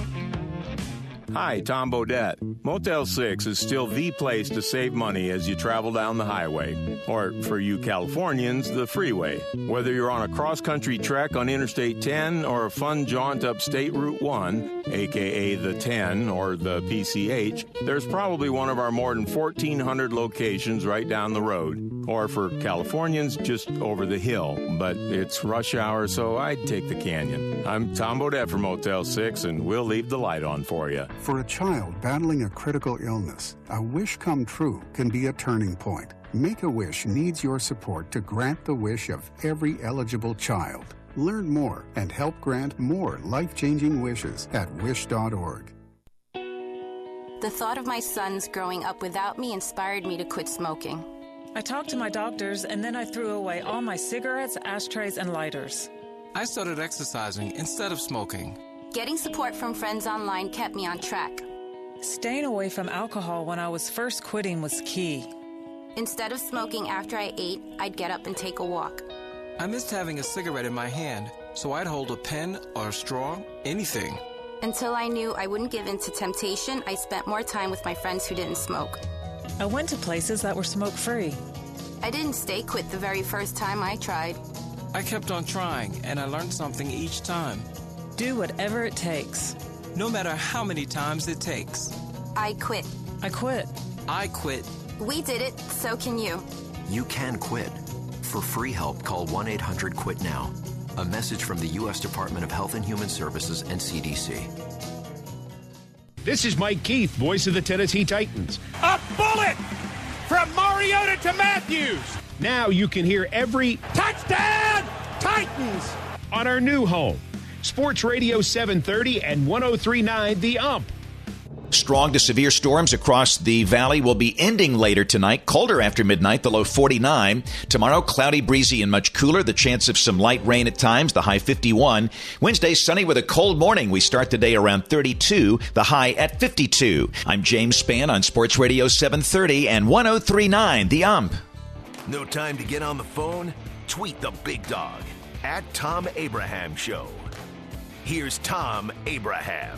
Hi, Tom Bodette. Motel six is still the place to save money as you travel down the highway. Or, for you Californians, the freeway. Whether you're on a cross-country trek on Interstate ten or a fun jaunt up State Route one, a k a the ten or the P C H, there's probably one of our more than fourteen hundred locations right down the road. Or for Californians, just over the hill. But it's rush hour, so I'd take the canyon. I'm Tom Bodette from Motel six, and we'll leave the light on for you. For a child battling a critical illness, a wish come true can be a turning point. Make-A-Wish needs your support to grant the wish of every eligible child. Learn more and help grant more life-changing wishes at wish dot org. The thought of my sons growing up without me inspired me to quit smoking. I talked to my doctors, and then I threw away all my cigarettes, ashtrays, and lighters. I started exercising instead of smoking. Getting support from friends online kept me on track. Staying away from alcohol when I was first quitting was key. Instead of smoking after I ate, I'd get up and take a walk. I missed having a cigarette in my hand, so I'd hold a pen or a straw, anything. Until I knew I wouldn't give in to temptation, I spent more time with my friends who didn't smoke. I went to places that were smoke-free. I didn't stay quit the very first time I tried. I kept on trying, and I learned something each time. Do whatever it takes. No matter how many times it takes. I quit. I quit. I quit. We did it, so can you. You can quit. For free help, call one eight hundred quit now. A message from the U S Department of Health and Human Services and C D C. This is Mike Keith, voice of the Tennessee Titans. A bullet from Mariota to Matthews. Now you can hear every touchdown Titans on our new home. Sports Radio seven thirty and one oh three point nine The Ump. Strong to severe storms across the valley will be ending later tonight. Colder after midnight, the low forty-nine. Tomorrow, cloudy, breezy, and much cooler. The chance of some light rain at times, the high fifty-one. Wednesday, sunny with a cold morning. We start the day around thirty-two, the high at fifty-two. I'm James Spann on Sports Radio seven thirty and one oh three point nine The Ump. No time to get on the phone? Tweet the big dog at Tom Abraham Show. Here's Tom Abraham.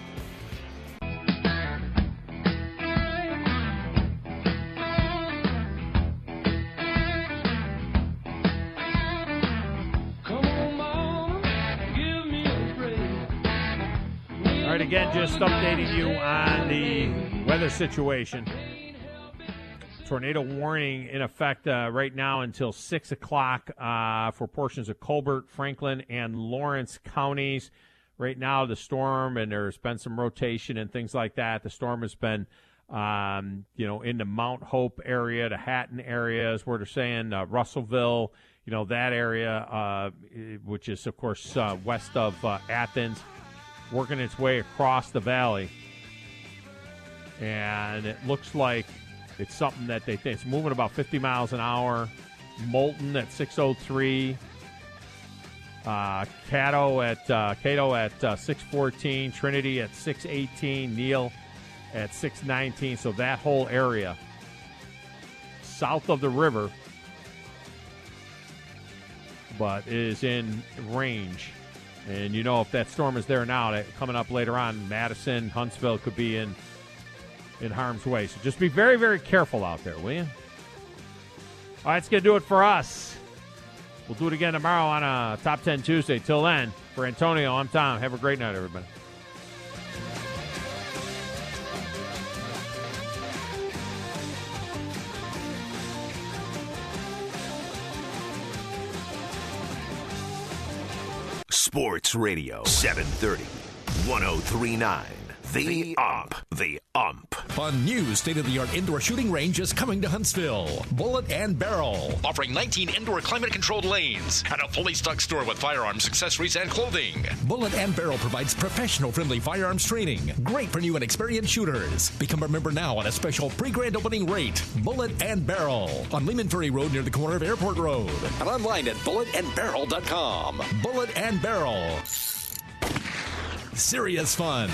All right, again, just updating you on the weather situation. Tornado warning in effect uh, right now until six o'clock uh, for portions of Colbert, Franklin, and Lawrence counties. Right now, the storm, and there's been some rotation and things like that. The storm has been, um, you know, in the Mount Hope area, the Hatton areas, where they're saying uh, Russellville, you know, that area, uh, which is, of course, uh, west of uh, Athens, working its way across the valley. And it looks like it's something that they think it's moving about fifty miles an hour. Moulton at six oh three. Uh, Cato at uh, Cato at uh, six fourteen. Trinity at six eighteen. Neal at six nineteen. So that whole area south of the river, but is in range. And you know, if that storm is there now, that coming up later on, Madison, Huntsville could be in in harm's way. So just be very, very careful out there, will you? All right, it's going to do it for us. We'll do it again tomorrow on a Top ten Tuesday. Till then, for Antonio, I'm Tom. Have a great night, everybody. Sports Radio seven thirty, one oh three point nine. The Ump. The Ump. A new state-of-the-art indoor shooting range is coming to Huntsville. Bullet and Barrel, offering nineteen indoor climate-controlled lanes and a fully stocked store with firearms, accessories, and clothing. Bullet and Barrel provides professional-friendly firearms training, great for new and experienced shooters. Become a member now at a special pre-grand opening rate. Bullet and Barrel on Lehman Ferry Road near the corner of Airport Road, and online at bullet and barrel dot com. Bullet and Barrel. Serious fun.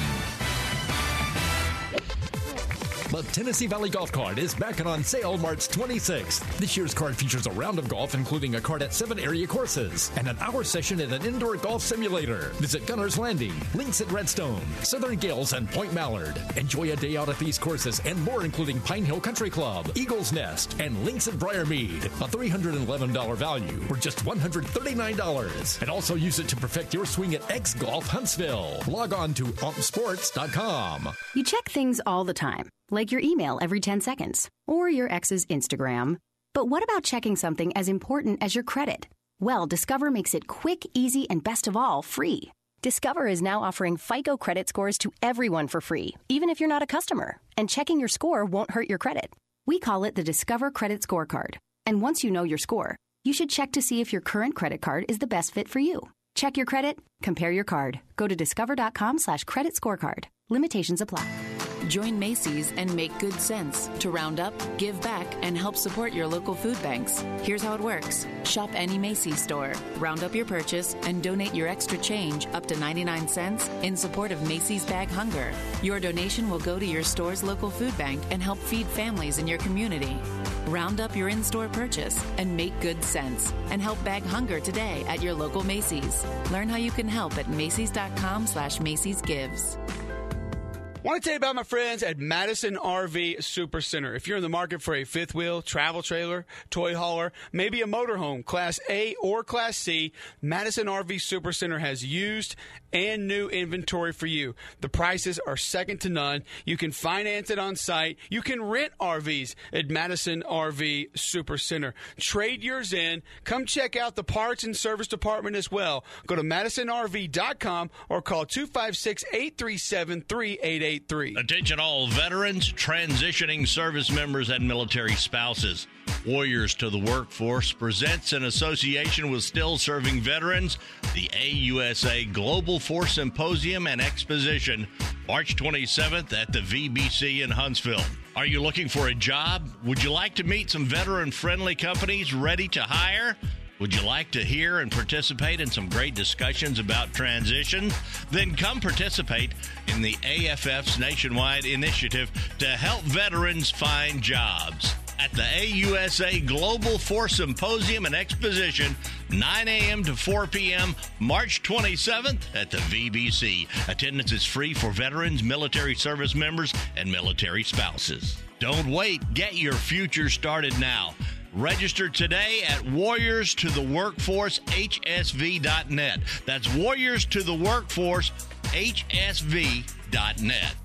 The Tennessee Valley Golf Card is back and on sale March twenty-sixth. This year's card features a round of golf, including a card at seven area courses and an hour session in an indoor golf simulator. Visit Gunner's Landing, Links at Redstone, Southern Gales, and Point Mallard. Enjoy a day out at these courses and more, including Pine Hill Country Club, Eagles Nest, and Links at Briarmead. A three hundred eleven dollars value for just one hundred thirty-nine dollars. And also use it to perfect your swing at X Golf Huntsville. Log on to ump sports dot com. You check things all the time, like your email every ten seconds, or your ex's Instagram. But what about checking something as important as your credit? Well, Discover makes it quick, easy, and best of all, free. Discover is now offering FICO credit scores to everyone for free, even if you're not a customer. And checking your score won't hurt your credit. We call it the Discover Credit Scorecard. And once you know your score, you should check to see if your current credit card is the best fit for you. Check your credit, compare your card. Go to discover.com slash credit scorecard. Limitations apply. Join Macy's and make good sense to round up, give back, and help support your local food banks. Here's how it works. Shop any Macy's store, round up your purchase, and donate your extra change up to ninety-nine cents in support of Macy's Bag Hunger. Your donation will go to your store's local food bank and help feed families in your community. Round up your in-store purchase and make good sense, and help Bag Hunger today at your local Macy's. Learn how you can help at Macy's.com slash Macy's Gives. Want to tell you about my friends at Madison R V Supercenter. If you're in the market for a fifth wheel, travel trailer, toy hauler, maybe a motorhome, Class A or Class C, Madison R V Supercenter has used and new inventory for you. The prices are second to none. You can finance it on site. You can rent R Vs at Madison R V Supercenter. Trade yours in. Come check out the parts and service department as well. Go to madison r v dot com or call two five six, eight three seven, three eight eight. Attention all veterans, transitioning service members, and military spouses. Warriors to the Workforce presents, in association with Still Serving Veterans, the A U S A Global Force Symposium and Exposition, March twenty-seventh at the V B C in Huntsville. Are you looking for a job? Would you like to meet some veteran-friendly companies ready to hire? Would you like to hear and participate in some great discussions about transition? Then come participate in the A F F's nationwide initiative to help veterans find jobs. At the A U S A Global Force Symposium and Exposition, nine a.m. to four p.m., March twenty-seventh at the V B C. Attendance is free for veterans, military service members, and military spouses. Don't wait. Get your future started now. Register today at warriors to the workforce h s v dot net. That's warriors to the workforce h s v dot net.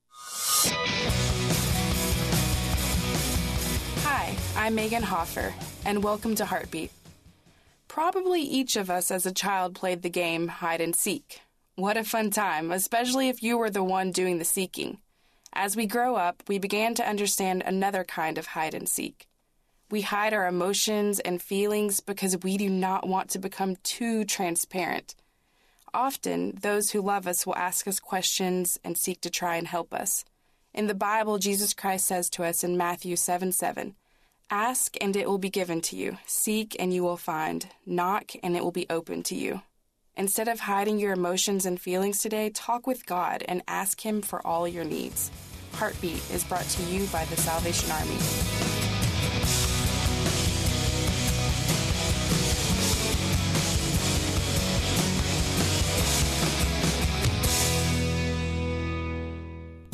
Hi, I'm Megan Hoffer, and welcome to Heartbeat. Probably each of us as a child played the game hide and seek. What a fun time, especially if you were the one doing the seeking. As we grow up, we began to understand another kind of hide and seek. We hide our emotions and feelings because we do not want to become too transparent. Often, those who love us will ask us questions and seek to try and help us. In the Bible, Jesus Christ says to us in Matthew seven seven, "Ask and it will be given to you. Seek and you will find. Knock and it will be open to you." Instead of hiding your emotions and feelings today, talk with God and ask Him for all your needs. Heartbeat is brought to you by the Salvation Army.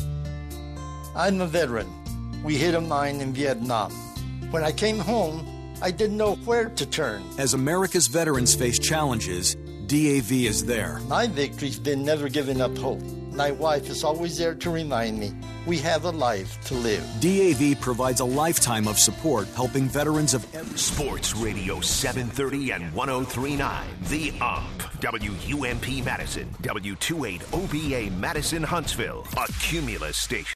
I'm a veteran. We hit a mine in Vietnam. When I came home, I didn't know where to turn. As America's veterans face challenges, D A V is there. My victory's been never giving up hope. My wife is always there to remind me we have a life to live. D A V provides a lifetime of support helping veterans of every... Sports Radio seven thirty and ten thirty-nine. The Ump. W U M P Madison. W twenty-eight O B A Madison Huntsville. A Cumulus station.